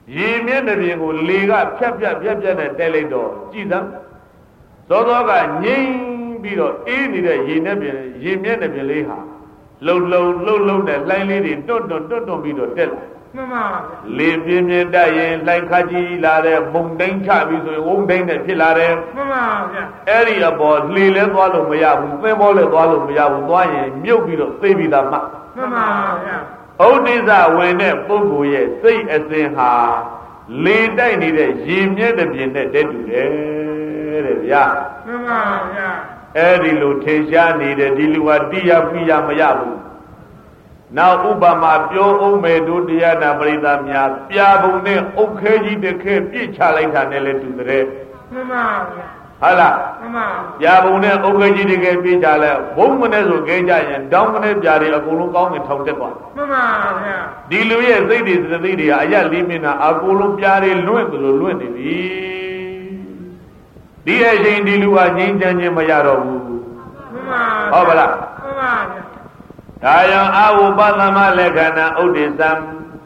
ရေမျက်နှာပြင်ကိုလေကဖြတ်ဖြတ်နဲ့တဲလိုက်တော့ကြည်စမ်းသောသောကငြိမ့်ပြီးတော့အေးနေတဲ့ရေမျက်နှာပြင်လေးဟာလှုပ်နဲ့လှိုင်းလေးတွေတွတ်ပြီးတော့တက်လာမှန်ပါဗျာလေပြင်းတက်ရင်လှိုင်းခါကြီးလာတဲ့မုန်တိုင်းချပြီးဆိုရင်ဝုန်းတိုင်းနဲ့ဖြစ်လာတယ်မှန်ပါဗျာအဲ့ဒီအပေါ်လှေလဲသွားလို့မရဘူးသင်္ဘောလဲသွားလို့မရဘူးသွားရင်မြုပ်ပြီးတော့သိပြီးသားမှမှန်ပါဗျာဥဒိစ္စဝင်တဲ့ပုဂ္ဂိုလ်ရဲ့စိတ်အစဉ်ဟာလေတိုက်နေတဲ့ရေမျက်နှာပြင်နဲ့တည်းတူတယ်တဲ့ဗျာမှန်ပါဗျာအဲ့ဒီလိုထင်ရှားနေတဲ့ဒီလူဟာတိယပိယမရဘူးနောက်ဥပမာပြောအောင်မယ်တို့တရားနာပရိသတ်များပြာပုံနဲ့အုတ်ခဲကြီးတစ်ခဲပြစ်ချလိုက်တာနဲ့လည်းတူတဲ့မှန်ပါဗျာဟုတ်လားမှန်ပါပြာပုံနဲ့အုတ်ခဲကြီးတစ်ခဲပြစ်ချလဲဘုံမနဲ့ဆိုခဲကြရင်တောင်းမနဲ့ပြာတွေအကုန်လုံးကောင်းငင်ထောင်တက်သွားမှန်ပါဗျာဒီလူရဲ့စိတ်တွေစသိတွေကအရလေးမြင်တာအကုန်လုံးပြာတွေလွင့်သလိုလွင့်နေပြီဒီအချိန်ဒီလူဟာငြိမ်းချမ်းခြင်းမရတော့ဘူးမှန်ပါဟုတ်ပါလားမှန်ပါဗျာဒါယံအာဝပသမလက္ခဏာဥဒိသံ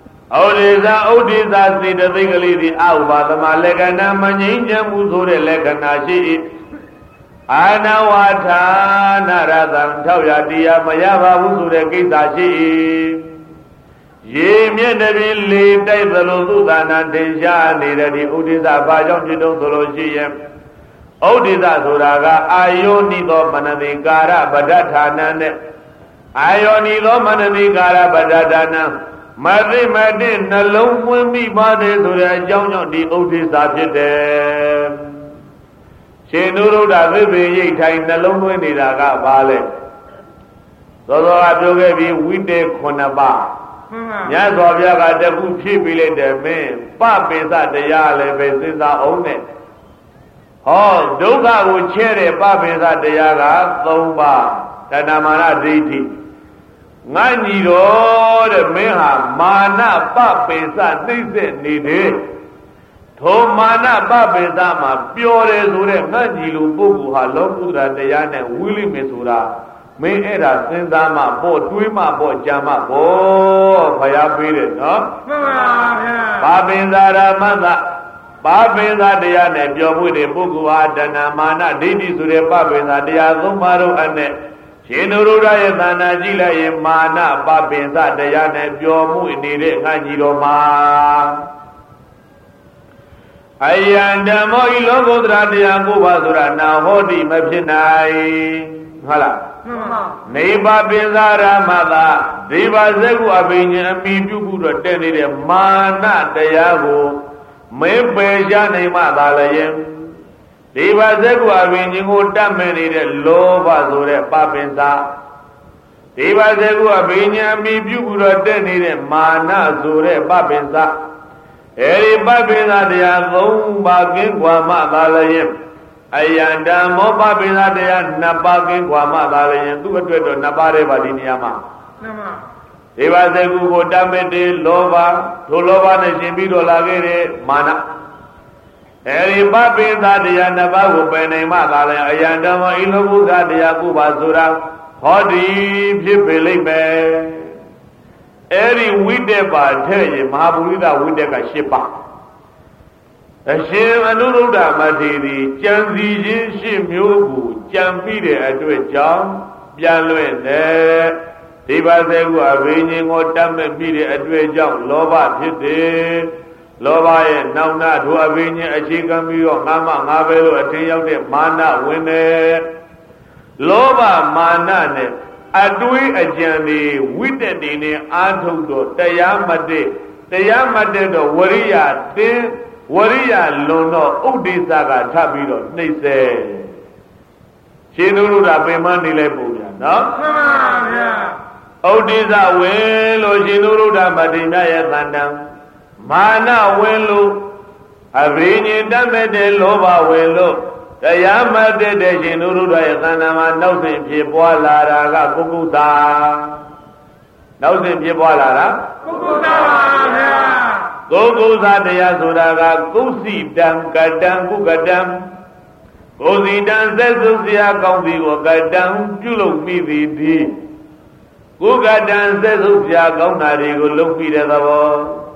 စေတသိက်ကလေးဒီအာဝပသမလက္ခဏာမငြိမ်းချမ်းမှုဆိုတဲ့လက္ခဏာရှိ၏အာနဝထာနာရသံထောက်ရတရားမရပါဘူးဆိုတဲ့ကိစ္စရှိ၏ရေမျက်နှာပြင်လေတိုက်သလိုသုသနာတင်ရှားနေတဲ့ဒီဥဒိသဘာကြောင့်ဖြစ်တော့ဆိုလို့ရှိရင်ဥဒိသဆိုတာကအာယောနိသောမနတိကာရပဋ္ဌဌာနနဲ့အာယောနိသောမနတိကာရပဋ္ဌဌာနမသိမသိနှလုံးသွင်းမိပါတယ်ဆိုတဲ့အကြောင်းကြောင့်ဒီဥဒိသဖြစ်တယ်ရှင်နုရုဒ္ဓသစ္စေရိတ်ထိုင်နှလုံးသွင်းနေတာကဘာလဲသောသောကပြောခဲ့ပြီးဝိတေ9ပါးမြတ်စွာဘုရားကတခုဖြည့်ပြီးလိုက်တယ်မင်းပပိသတရားလည်းပဲစဉ်းစားအောင်နဲ့ဟောဒုက္ခကိုချဲ့တဲ့ပပိသတရားက3ပါးတဏမာနဒိဋ္ဌိငါညီတော်တဲ့မင်းဟာမာနပပိသနှိမ့်ဆက်နေတယ်ထိုမာနပပိသမှာပျော်တယ်ဆိုတဲ့ငါညီလူပုဂ္ဂိုလ်ဟာလောကုတ္တရာတရားနဲ့ဝိလိမေဆိုတာမင်းအဲ့ဒါစဉ်းစားမှပေါ့တွေးမှပေါ့ကြံမှပေါ့ဖယားပေးတယ်နော်မှန်ပါဗျာပါပိသရာမသပါပိသတရားနဲ့ပြောမှုတဲ့ပုဂ္ဂိုလ်ဟာတဏမာနဒိဋ္ဌိဆိုတဲ့ပပိသတရား3ပါးတို့အနဲ့ရှင်နုရုဒ္ဓရဲ့သဏ္ဍာန်ကြည့်လိုက်ရင်မာနပပိသတရားနဲ့ပြောမှုနေတဲ့ငါညီတော်မှာအယံဓမ္မောဤလောကုတ္တရာတရား9ပါးဆိုတာနာဟောတိမဖြစ်နိုင်ဟုတ်လားနေပါပိသရာမသာဒေဝဇေကုအဘိညာအမိပြုခုတော့တက်နေတဲ့မာနတရားကိုမေပေရနိုင်မှသာလည်းဒေဝဇေကုအဘိညာကိုတတ်မဲ့နေတဲ့လောဘဆိုတဲ့ပပိသဒေဝဇေကုအဘိညာအမိပြုခုတော့တက်နေတဲ့မာနဆိုတဲ့ပပိသအဲဒီပပိသတရား3ပါးကင်းကွာမှသာလည်းအယံဓမ္မောပပိသတရား2ပါးကင်းကွာမှသာလည်းသူ့အတွက်တော့2ပါးတည်းပါဒီနေရာမှာမှန်ပါဒေဝဇေကုကိုတတ်မဲ့တဲ့လောဘထိုလောဘနဲ့ရှင်ပြီးတော့လာခဲ့တဲ့မာနအဲဒီပပိသတရား2ပါးကိုပယ်နိုင်မှသာလည်းအယံဓမ္မောဤလောကုတ္တရာတရား9ပါးဆိုတာဟောဒီဖြစ်ပေလိမ့်မယ်အဲဒီဝိတ္တပါထဲ့ရင်မဟာပုရိသဝိတ္တက10ပါးအရှင်အနုရုဒ္ဓမထေရီကြံစီခြင်း10မျိုးကိုကြံပြီးတဲ့အတွက်ကြောင့်ပြန်လွင့်တယ်ဒီပါစေကုအဘိညာဉ်ကိုတတ်မဲ့ပြီးတဲ့အတွက်ကြောင့်လောဘဖြစ်တယ်လောဘရဲ့နောက်နာထိုအဘိညာဉ်အခြေခံပြီးတော့ငါမှငါပဲလို့အထင်ရောက်တဲ့မာနဝင်တယ်လောဘမာနနဲ့အတွေးအကြံတွေဝိတ္တတွေနဲ့အာထုတ်တော့တရားမတည့်တော့ဝရိယတင်းဝရိယလွန်တော့ဥဒိစ္စကထပ်ပြီးတော့နှိမ့်စေရှင်နုရုဒ္ဓပင်မနေလိုက်ပုံဗျာနော်မှန်ပါဗျာဥဒိစ္စဝင်လို့ရှင်နုရုဒ္ဓမထေရရဲ့တန်တံမာနဝင်လို့အဘိညာဉ်တတ်မဲ့တဲ့လောဘဝင်လို့တရားမတည့်တဲ့ရှင်နုရုဒ္ဓရဲ့တန်တံမှာနောက်စဉ်ဖြစ်ပွားလာတာကကုက္ကုတာနောက်စဉ်ဖြစ်ပွားလာတာကုက္ကုတာပါဗျာကုက္ကုသတရားဆိုတာကကုသိတံကတံကုကတံကုသိတံသက်သုစရာကောင်းသည်ကိုကတံပြုလုပ်မိသည်ဒီကုကတံသက်သုစရာကောင်းတာတွေကိုလုပ်ပြီးတဲ့သဘော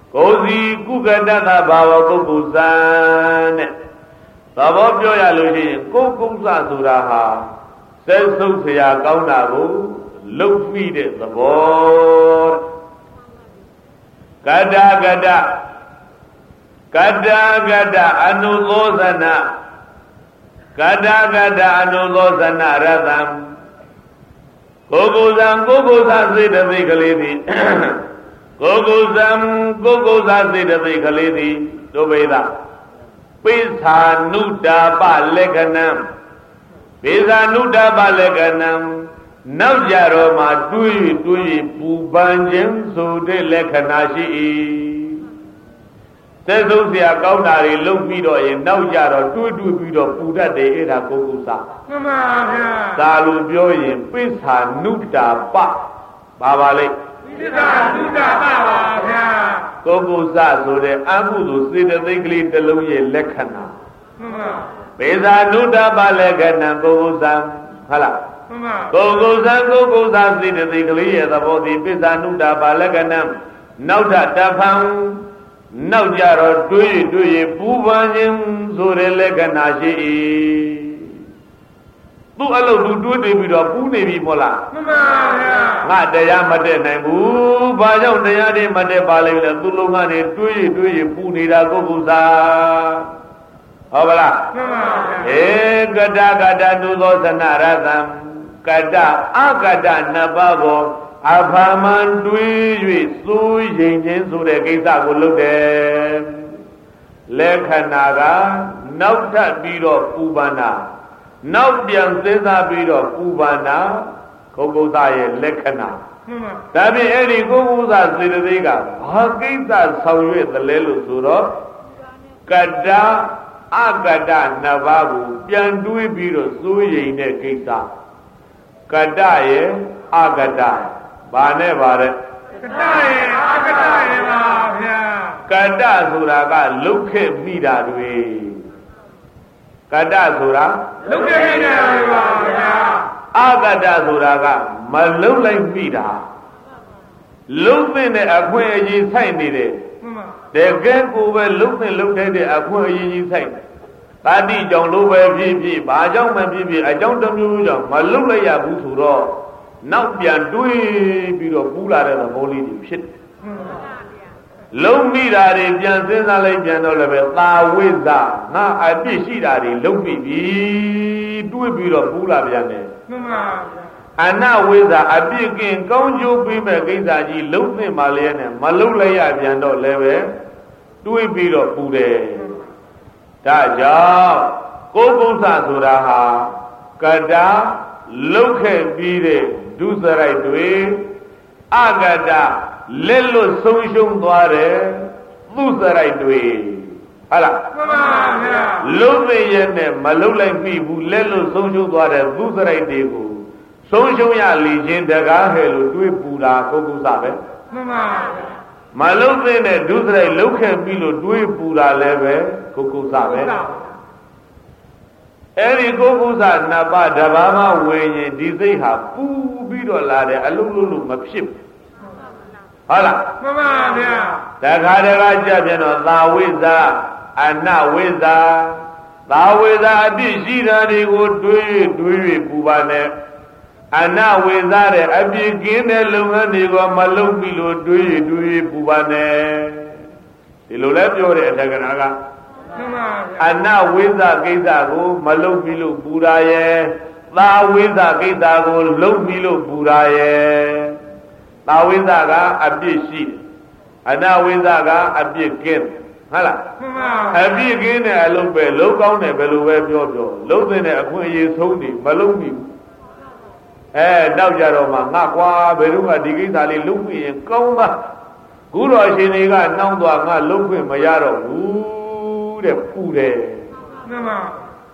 ကိုစီကုကတတဘာဝပုဂ္ဂုဇံတဲ့သဘောပြောရလို့ရှိရင်ကိုကုသဆိုတာဟာစက်ဆုပ်เสียကောင်းတာကိုလုတ်မိတဲ့သဘောကတ္တကတ္တကတ္တကတ္တအနုသောဇနကတ္တကတ္တအနုသောဇနရတံကိုကုဇံကိုကုသစေတသိက်ကလေးသည်ကိုကုဇံကိုကုသစေတသိက်ကလေးသည်ဒုဗေဒပိဿာနုတာပလက္ခဏံပိဿာနုတာပလက္ခဏံနောက်ကြတော့မှတွေးပူပန်ခြင်းဆိုတဲ့လက္ခဏာရှိ၏သက်ဆုံးเสียကောင်းတာတွေလုပ်ပြီးတော့ရင်နောက်ကြတော့တွေးပြီးတော့ပူတတ်တယ်အဲ့ဒါကိုကုသမှန်ပါဗျာဒါလိုပြောရင်ပိဿာနုတာပပါလိမ့်ပိဿာနုတာပပါဗျာကိုကုသဆိုတဲ့အမှုသို့စေတသိက်ကလေးတစ်လုံးရဲ့လက္ခဏာမှန်ပါပိဿာနုတာပလက္ခဏာကိုကုသဟုတ်လားကိုကုသစေတသိက်ကလေးရဲ့သဘောသည်ပိဿာနုတာပလက္ခဏာနောက်တဖန်နောက်ကြတော့တွေးပူပန်ခြင်းဆိုတဲ့လက္ခဏာရှိ၏သူ့အလုပ်သူတွေးပြီးတော့ပူနေပြီမို့လားမှန်ပါဗျာငါတရားမတည့်နိုင်ဘူးဘာကြောင့်တရားတွေမတည့်ပါလိမ့်လဲသူ့လုံးကနေတွေးပူနေတာကိုကုသဟုတ်ပါလားမှန်ပါဗျာဧကတကတနုသောသနရတံကတအကတနှစ်ပါးကိုအဖာမန်တွေး၍စိုးရိမ်ခြင်းဆိုတဲ့ကိစ္စကိုလုပ်တယ်လက္ခဏာကနောက်ထပ်ပြီးတော့ပူပန်တာနောက်ပြန်စဉ်းစားပြီးတော့ပူပန်တာကိုကုသရဲ့လက္ခဏာဒါဖြင့်အဲ့ဒီကိုကုသစေတသိက်ကဘာကိစ္စဆောင်ရွက်သလဲလို့ဆိုတော့ကတ္တအကတ္တနှစ်ပါးကိုပြန်တွေးပြီးတော့စိုးရိမ်တဲ့ကိစ္စကတ္တရဲ့အကတ္တဘာနဲ့ပါတဲ့ကတ္တရဲ့အကတ္တရဲ့ပါဗျာကတ္တဆိုတာကလုတ်ခဲ့မိတာတွေကတ္တဆိုတာလုတ်ခဲ့မိတာတွေပါဗျာအကတ္တဆိုတာကမလုတ်လိုက်မိတာလုတ်တဲ့အခွင့်အရေးဆိုင်နေတယ်တကယ်ကိုပဲလုတ်တဲ့အခွင့်အရေးကြီးဆိုင်တာတိကြောင့်လို့ပဲဖြစ်ဘာကြောင့်မှဖြစ်အကြောင်းတစ်မျိုးကြောင့်မလုတ်လိုက်ရဘူးဆိုတော့နောက်ပြန်တွေးပြီးတော့ပူလာတဲ့သဘောလေးတွေဖြစ်တယ်လုံးမိတာတွေပြန်စဉ်းစားလိုက်ပြန်တော့လည်းပဲသာဝိဇ္ဇငါအပြစ်ရှိတာတွေလုံးမိပြီတွေးပြီးတော့ပူလာပြန်တယ်မှန်ပါဗျာအနဝိဇ္ဇအပြစ်ကင်းကောင်းကျိုးပေးမဲ့ကိစ္စကြီးလုံးသင့်ပါလေနဲ့မလုံးလိုက်ရပြန်တော့လည်းပဲတွေးပြီးတော့ပူတယ်ဒါကြောင့်ကိုကုသဆိုတာဟာကတ္တလုတ်ခဲ့ပြီးတဲ့ဒုစရိုက်တွေအကတ္တလက်လွတ်ဆုံးရှုံးသွားတယ်သူစရိုက်တွေဟုတ်လားမှန်ပါဗျာလုံးသိရဲ့နဲ့မလုံးလိုက်မိဘူးလက်လွတ်ဆုံးရှုံးသွားတဲ့သူစရိုက်တွေကိုဆုံးရှုံးရလေခြင်းတကားဟဲ့လို့တွေးပူတာကိုကုသပဲမှန်ပါဗျာမလုံးသိတဲ့ဒုစရိုက်လုံးခဲ့ပြီးလို့တွေးပူတာလည်းပဲကိုကုသပဲအဲ့ဒီကိုကုသနှစ်ပါးတဘာမှဝင်ရင်ဒီစိတ်ဟာပူပြီးတော့လာတယ်အလုံးလုံးမဖြစ်ဘူးဟုတ်လားမှန်ပါဗျာတခါကြပြန်တော့သာဝိဇ္ဇအနဝိဇ္ဇသာဝိဇ္ဇအပြစ်ရှိတာတွေကိုတွေးပူပါနဲ့အနဝိဇ္ဇတဲ့အပြစ်ကင်းတဲ့လုပ်ငန်းတွေကိုမလုပ်ပြီလို့တွေးပူပါနဲ့ဒီလိုလဲပြောတဲ့အထက်ကနာကအနဝိဇ္ဇကိစ္စကိုမလုပ်ပြီလို့ပူတာရဲ့သာဝိဇ္ဇကိစ္စကိုလုပ်ပြီလို့ပူတာရဲ့သာဝိဇ္ဇကအပြစ်ရှိအနဝိဇ္ဇကအပြစ်ကင်းဟုတ်လားအပြစ်ကင်းတဲ့အလုပ်ပဲလုံးကောင်းတယ်ဘယ်လိုပဲပြောလုံးသိတဲ့အခွင့်အရေးဆုံးနေမလုံးပြီနောက်ကြတော့မှငါကွာဘယ်တော့မှဒီကိစ္စလေးလုံးပြီးရင်ကောင်းပါခုတော်အရှင်တွေကနှောင်းသွားငါလုံးခွင့်မရတော့ဘူးတဲ့ပူတယ်မှန်ပါ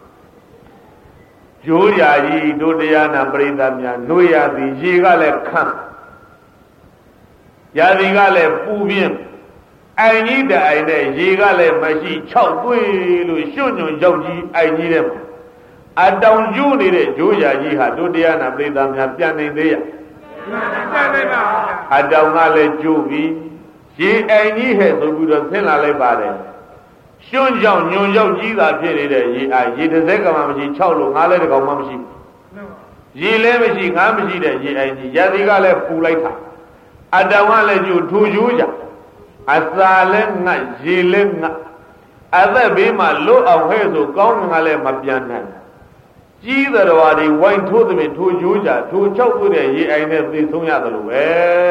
ကျိုးရာကြီးတို့တရားနာပရိသတ်များနှွေရသည်ရေကလည်းခန့်ရာသီကလည်းပူပြင်းအိုင်ကြီးတအိုင်နဲ့ရေကလည်းမရှိ6သွေးလို့ရွှွညွန်ရောက်ကြီးအိုင်ကြီးတဲ့မှာအတောင်ကျိုးနေတဲ့ကျိုးရာကြီးဟာတို့တရားနာပရိသတ်များပြန်နေသေးရပြန်နေပါအတောင်ကလည်းကျိုးပြီးရေအိမ်ကြီးဟဲ့ဆိုပြီးတော့ဆင်းလာလိုက်ပါတယ်ရှွန့်ကြောင့်ညွန်ကြောင့်ကြီးတာဖြစ်နေတဲ့ရေအိုင်ရေတစ်စက်ကမှမရှိ6လို့ငါးလဲတစ်ကောင်မှမရှိရေလဲမရှိငါးမရှိတဲ့ရေအိုင်ကြီးရသီကလည်းပူလိုက်တာအတဝလည်းကျူထူကျိုးကြအစာလည်းငတ်ရေလည်းငတ်အသက်ဘေးမှာလွတ်အောင်ဟဲ့ဆိုကောင်းငါလည်းမပြန်နိုင်ကြီးတော်တွေဝိုင်းထိုးသဖြင့်ထိုကျိုးကြထိုချောက်သွတဲ့ရေအိုင်နဲ့သိဆုံးရတယ်လို့ပဲ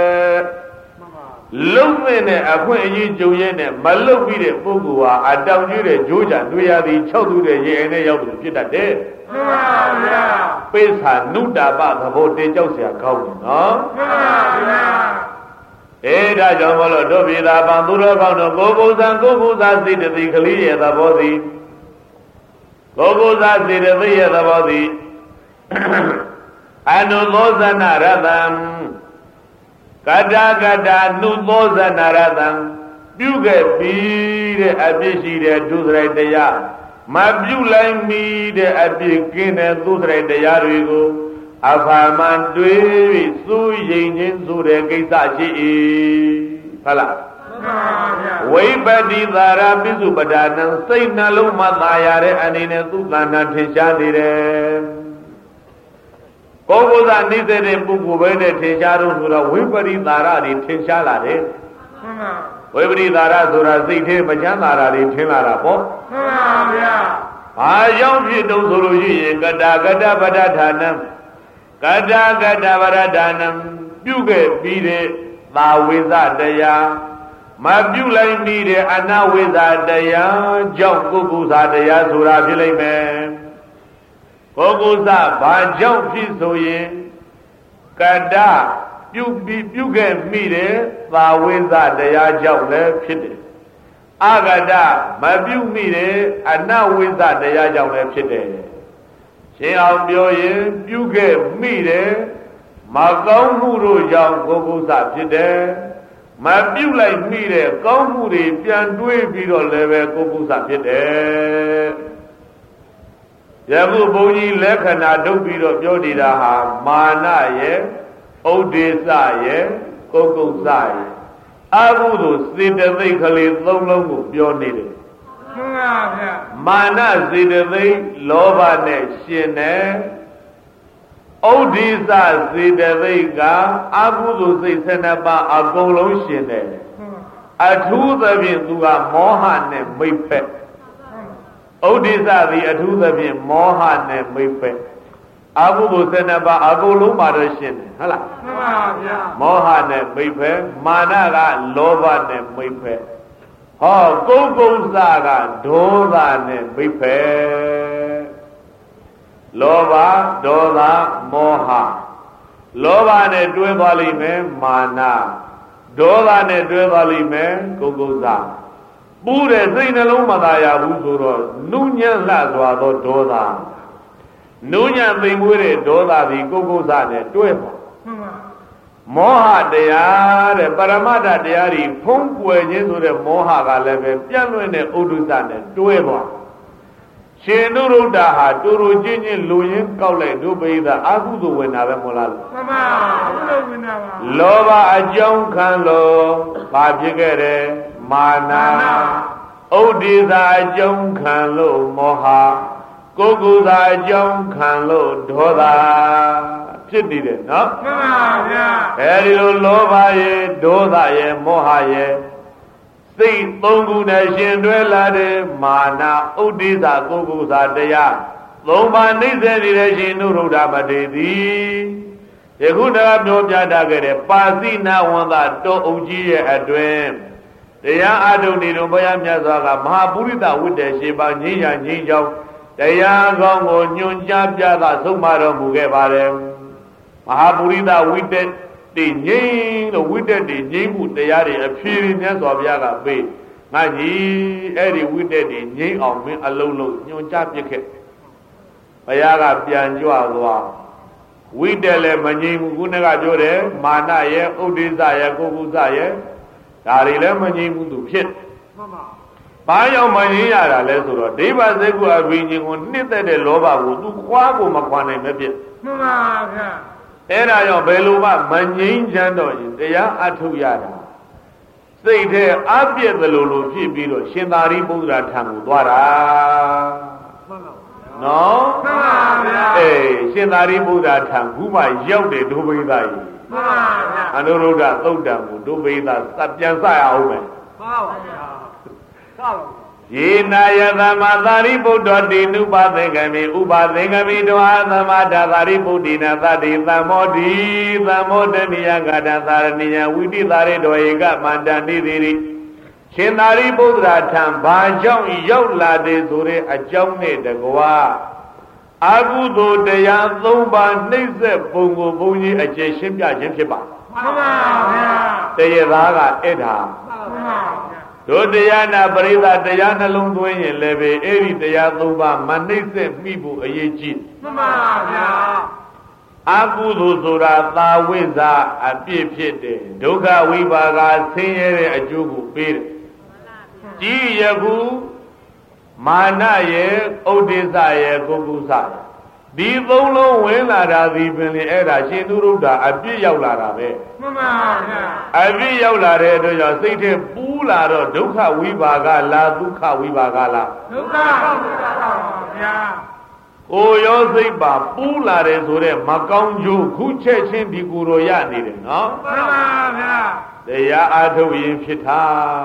လုံတဲ့နဲ့အခွင့်အရေးကြုံရဲနဲ့မလုတ်ပြီးတဲ့ပုဂ္ဂိုလ်ဟာအတောင်ကြီးတဲ့ဂျိုးကြတွေ့ရသည်၆သူတဲ့ရေအိမ်နဲ့ရောက်တယ်ဖြစ်တတ်တယ်မှန်ပါဗျာပိဿာနုတာပသဘောတင်ကြောက်เสียကောင်းတယ်နော်မှန်ပါဗျာဒါကြောင့်မလို့တို့ပြည်သာပံသူတော်ကောင်းတို့ကိုယ်ကိုယ်စံကိုယ်ကိုယ်စားစိတ်တသိကလေးရဲ့သဘောသည်ကိုယ်ကိုယ်စားစိတ်တသိရဲ့သဘောသည်အနုသောဇနရတံကတာကတာနုသောဇနရတံပြုခဲ့ပြီးတဲ့အပြစ်ရှိတဲ့ဒုစရိုက်တရားမပြုလိုက်မီတဲ့အပြစ်ကင်းတဲ့ဒုစရိုက်တရားတွေကိုအဖာမှန်တွေးပြီးစိုးရိမ်ခြင်းဆိုတဲ့ကိစ္စရှိ၏ဟုတ်လားဝိပတိသာရပိစုပဒါနံစိတ်နှလုံးမှာသာရတဲ့အနေနဲ့သူသဏ္ဍာန်ထင်ရှားနေတယ်ကိုယ်ကိုယ်သာနေတဲ့ပုဂ္ဂိုလ်ပဲနဲ့ထင်ရှားလို့ဆိုတော့ဝိပရိသာရတွေထင်ရှားလာတယ်ဝိပရိသာရဆိုတာစိတ်ထဲမချမ်းသာတာတွေထင်လာတာပေါ့မှန်ပါဗျာဘာကြောင့်ဖြစ်တုံးဆိုလို့ရှိရင်ကတာကတပဒဌာနံကတာကတပဒဌာနံပြုခဲ့ပြီးတဲ့သာဝိဇတရားမပြုလိုက်ပြီးတဲ့အနဝိဇတရားကြောင့်ပုဂ္ဂိုလ်သာတရားဆိုတာဖြစ်လိမ့်မယ်ကိုယ်ကိုယ်စားဘာကြောင့်ဖြစ်ဆိုရင်ကတပြုခဲ့မိတဲ့သာဝိဇတရားကြောင့်လည်းဖြစ်တယ်အကတမပြုမိတဲ့အနဝိဇတရားကြောင့်လည်းဖြစ်တယ်ရှင်းအောင်ပြောရင်ပြုခဲ့မိတဲ့မကောင်းမှုတို့ကြောင့်ကိုယ်ကိုယ်စားဖြစ်တယ်မပြုလိုက်မိတဲ့ကောင်းမှုတွေပြန်တွေးပြီးတော့လည်းပဲကိုယ်ကိုယ်စားဖြစ်တယ်ယခုဘုန်းကြီးလက္ခဏာထုတ်ပြီးတော့ပြောနေတာဟာမာနရဲ့ဥဒေသရဲ့ကုက္ကုစရဲ့အကုသိုလ်စေတသိက်ကလေး၃လုံးကိုပြောနေတယ်မှန်ပါဗျာမာနစေတသိက်လောဘနဲ့ရှင်တယ်ဥဒေသစေတသိက်ကအကုသိုလ်စိတ်12ပါးအကုန်လုံးရှင်တယ်အထူးသဖြင့်သူကမောဟနဲ့မိတ်ဖက်ဥဒိစ္စသည်အထူးသဖြင့်မောဟနဲ့မိတ်ဖက်အကုသိုလ်12ပါးအကုန်လုံးပါတော့ရှင်းတယ်ဟုတ်လားမှန်ပါဗျာမောဟနဲ့မိတ်ဖက်မာနကလောဘနဲ့မိတ်ဖက်ဟောကုက္ကုစကဒေါသနဲ့မိတ်ဖက်လောဘဒေါသမောဟလောဘနဲ့တွဲသွားလိမ့်မယ်မာနဒေါသနဲ့တွဲသွားလိမ့်မယ်ကုက္ကုစပူတဲ့စိတ်နှလုံးမသာရဘူးဆိုတော့နုညံ့လှစွာသောဒေါသနုညံ့သိမ်မွေးတဲ့ဒေါသသည်ကုက္ကုစနဲ့တွဲပါမောဟတရားတဲ့ပရမတ္ထတရားတွေဖုံးကွယ်ခြင်းဆိုတဲ့မောဟကလည်းပဲပြန့်လွင့်တဲ့ဥဒုစနဲ့တွဲပါရှင်နုရုဒ္ဓဟာတူတူချင်းချင်းလူရင်းကောက်လိုက်တို့ပိသအာဟုသို့ဝင်တာပဲမဟုတ်လားမှန်ပါဘူးဝင်တာပါလောဘအကြောင်းခံလို့ဘာဖြစ်ခဲ့တယ်မာနဥဒိသာအကြောင်းခံလို့မောဟကုက္ကုသာအကြောင်းခံလို့ဒေါသဖြစ်နေတယ်နော်မှန်ပါဗျာအဲဒီလိုလောဘရဲ့ဒေါသရဲ့မောဟရဲ့စိတ်သုံးခုနဲ့ရှင်တွဲလာတဲ့မာနဥဒိသာကုက္ကုသာတရားသုံးပါးနှိမ့်ဆက်နေတဲ့ရှင်နုရုဒ္ဓမထေရသည်ယခုတကပြောပြတာခဲ့တဲ့ပါဠိနာဝန္တတောအုပ်ကြီးရဲ့အတွင်တရားအထုတ်နေတော့ဘုရားမြတ်စွာကမဟာပုရိသဝိတ္တရှိပါငြိမ်းရငြိမ်းချောင်းတရားကောင်းကိုညွှန်ကြားပြသဆုံးမတော်မူခဲ့ပါတယ်မဟာပုရိသဝိတ္တတိငြိမ်းလို့ဝိတ္တတိငြိမ်းမှုတရားတွေအဖြေမြတ်စွာဘုရားကပေးငါကြီးအဲ့ဒီဝိတ္တတိငြိမ်းအောင်မင်းအလုံးလုံးညွှန်ကြားပြခဲ့ဘုရားကပြန်ကြွသွားဝိတ္တလည်းမငြိမ်းဘူးခုနကပြောတယ်မာနရဲ့ဥဒိစ္စရဲ့ကုက္ကုစရဲ့ဒါတွေလည်းမငြိမ်းဘူးသူဖြစ်မှန်ပါဘာကြောင့်မငြိမ်းရတာလဲဆိုတော့ဒိဗ္ဗစကုအဘိညာဉ်ကိုနှစ်သက်တဲ့လောဘကိုသူခွာကိုမခွာနိုင်မဖြစ်မှန်ပါဗျာအဲ့ဒါကြောင့်ဘယ်လိုမှမငြိမ်းချမ်းတော့ရင်တရားအထုတ်ရတာစိတ်ထဲအပြည့်သလိုလိုဖြစ်ပြီးတော့ရှင်သာရိပုတ္တရာထံကိုသွားတာနော်မှန်ပါဗျာအေးရှင်သာရိပုတ္တရာထံခုမှရောက်တယ်ဒုဗိဒ္ဓကြီးမှန်ပါဗျာအနုရုဒ္ဓသုတ်တံကိုဒုဗိဒ္ဓပြန်စရအောင်မယ်မှန်ပါဗျာစပါယေနာယသမသာရိပုတ္တတိနုပါသင်္ကမိဥပါသင်္ကမိတောသမတာသာရိပုတ္တိနာသတိသမ္မောတိသမ္မောတနိယဂတသာရဏိယဝိတိသာရိတောဧကမန္တနိတိရိရှင်သာရိပုတ္တရာထံဘာကြောင့်ရောက်လာတယ်ဆိုတဲ့အကြောင်းနဲ့တကွာအကုသိုလ်တရား၃ပါးနှိမ့်ဆက်ပုံကိုဘုန်းကြီးအကျေရှင်းပြခြင်းဖြစ်ပါမှန်ပါဗျာတရားသားကအဲ့ဒါမှန်ပါဗျာတို့တရားနာပရိသတ်တရားနှလုံးသွင်းရင်လည်းပဲအဲ့ဒီတရား၃ပါးမနှိမ့်ဆက်မိဖို့အရေးကြီးမှန်ပါဗျာအကုသိုလ်ဆိုတာသာဝိဇ္ဇာအပြည့်ဖြစ်တယ်ဒုက္ခဝိပါကဆင်းရဲတဲ့အကျိုးကိုပေးတယ်ကြည်ယခုမာနရဲ့ဥဒိစ္စရဲ့ကုက္ကုစဒီသုံးလုံးဝင်လာတာဒီပင်လေအဲ့ဒါရှင်သူရုဒ္ဓအပြည့်ရောက်လာတာပဲမှန်ပါဗျာအပြည့်ရောက်လာတဲ့အတွက်ကြောင့်စိတ်ထဲပူးလာတော့ဒုက္ခဝိပါကလားဒုက္ခဝိပါကလားဒုက္ခဝိပါကပါဗျာကိုရောစိတ်ပါပူးလာတယ်ဆိုတဲ့မကောင်းကျိုးခုချက်ချင်းဒီကိုယ်တော်ရနေတယ်နော်မှန်ပါဗျာတရားအားထုတ်ရင်ဖြစ်တာ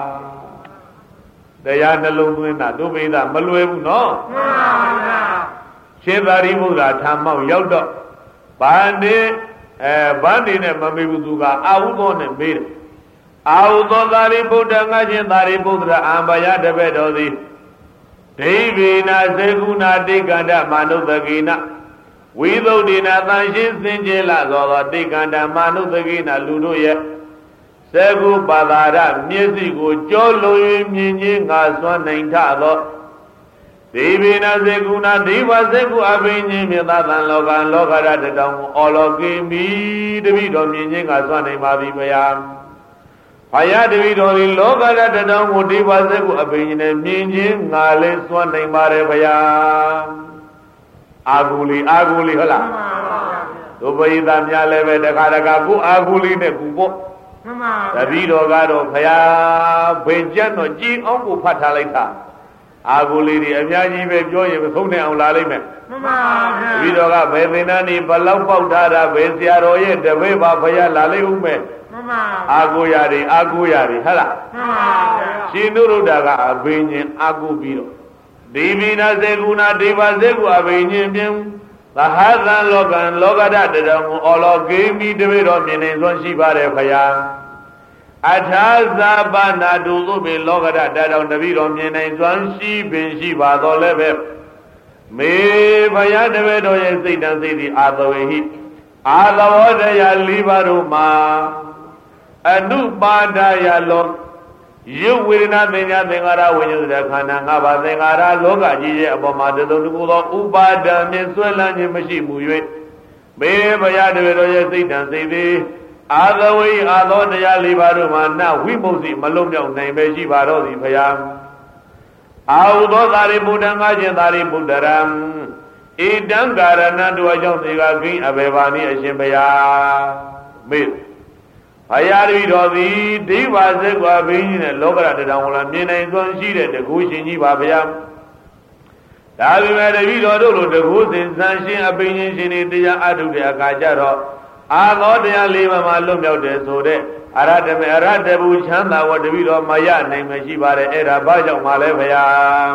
တရားနှလုံးသွင်းတာဒုဗိဒ္ဓမလွယ်ဘူးနော်မှန်ပါဗျာရှင်သာရိပုတ္တရာထာမောက်ရောက်တော့ဗန္ဒီနဲ့မမေဘူးသူကအာဟုသောနဲ့မေးတယ်အာဟုသောသာရိပုတ္တငါရှင်သာရိပုတ္တရာအံဘယတပည့်တော်သည်ဒိဗေနစေကုဏတိကန္တမာနုဿကေနဝိသုဒ္ဓေနသံရှင်းစင်ကြယ်လာသောတိကန္တမာနုဿကေနလူတို့ရဲ့စေကုပါဒရမျက်စိကိုကြောလုံး၍မြင်ချင်းငါစွမ်းနိုင်ထသောဒေဝေနစေကုဏဒိဝစေကုအဘိညင်းမြတ်သံလောကလောကရတတောင်အော်လောကေမိတပိတော်မြင်ချင်းငါစွမ်းနိုင်ပါပြီဗျာဘုရားတပိတော်ဒီလောကရတတောင်ကိုဒိဝစေကုအဘိညင်းနဲ့မြင်ချင်းငါလည်းစွမ်းနိုင်ပါတယ်ဗျာအာဂုလီဟုတ်လားဒုပရိသများလည်းပဲတခါတခါကိုအာဂုလီနဲ့ကူပေါ့တပိတော်ကတော့ဘုရားဘိကျက်တော့ကြည်အောင်ကိုဖတ်ထားလိုက်တာအာဂုလီတွေအများကြီးပဲပြောရင်မဆုံးနိုင်အောင်လာလိမ့်မယ်မှန်ပါဗျာတပိတော်ကဘယ်သင်္นานနေဘလောက်ပေါက်ထားတာဘယ်ဆရာတော်ရဲ့တပည့်ပါဘုရားလာလိမ့်ဦးမယ်မှန်ပါအာဂုရတယ်ဟုတ်လားမှန်ပါဗျာရှင်နုရုဒ္ဓကအဘိညာဉ်အာဂုပြီးတော့ဒေဝိနာစေကုဏဒေဝစေကုအဘိညာဉ်ပြင်သဟသံလောကံလောကဒတတော်မူအော်လောကေမိတပည့်တော်မြင်နေစွမ်းရှိပါတယ်ဘုရားအထာဇာပနာတုသုဘေလောကဒတတော်တပည့်တော်မြင်နိုင်စွမ်းရှိပင်ရှိပါတော်လည်းပဲမေဘုရားတပည့်တော်ရဲ့စိတ်တန်စိတ်သည်အာသဝေဟိအာသဝတယ၄ပါးတို့မှာအနုပါဒယလောရုပ်ဝေဒနာသင်္ညာသင်္ခါရဝိညာဉ်တဲ့ခန္ဓာ၅ပါးသင်္ခါရလောကကြီးရဲ့အပေါ်မှာတသုံးတစ်ခုသောဥပါဒံမြင်ဆွဲလန်းခြင်းမရှိမှု၍မေဘုရားတပည့်တော်ရဲ့စိတ်တန်စိတ်သည်အာသဝေအာသောတရား၄ပါးတို့မှာနဝိမု सी မလုံးမြောက်နိုင်ပဲရှိပါတော့သည်ဘုရားအာဟုသောသာရိပုတ္တငါရှင်သာရိပုတ္တရံဣတံကာရဏတို့အကြောင်းဒီကကိအဘေဘာနိအရှင်ဘုရားမေဘုရားတပည့်တော်သည်ဒိဗာစကွာဘိင်းနဲ့လောကရတတော်လာမြင်နိုင်စွမ်းရှိတဲ့တကူရှင်ကြီးပါဗျာဒါပေမဲ့တပည့်တော်တို့လိုတကူစဉ်ဆန်းရှင်းအပိဉ္ရှင်တွေတရားအထုတဲ့အခါကျတော့အာသောတရား၄ပါးမှာလွတ်မြောက်တယ်ဆိုတဲ့အရဟတမေအရဟတဘူချမ်းသာဝတ္တပည့်တော်မရနိုင်မရှိပါတယ်အဲ့ဒါဘာကြောင့်မှလဲဗျာ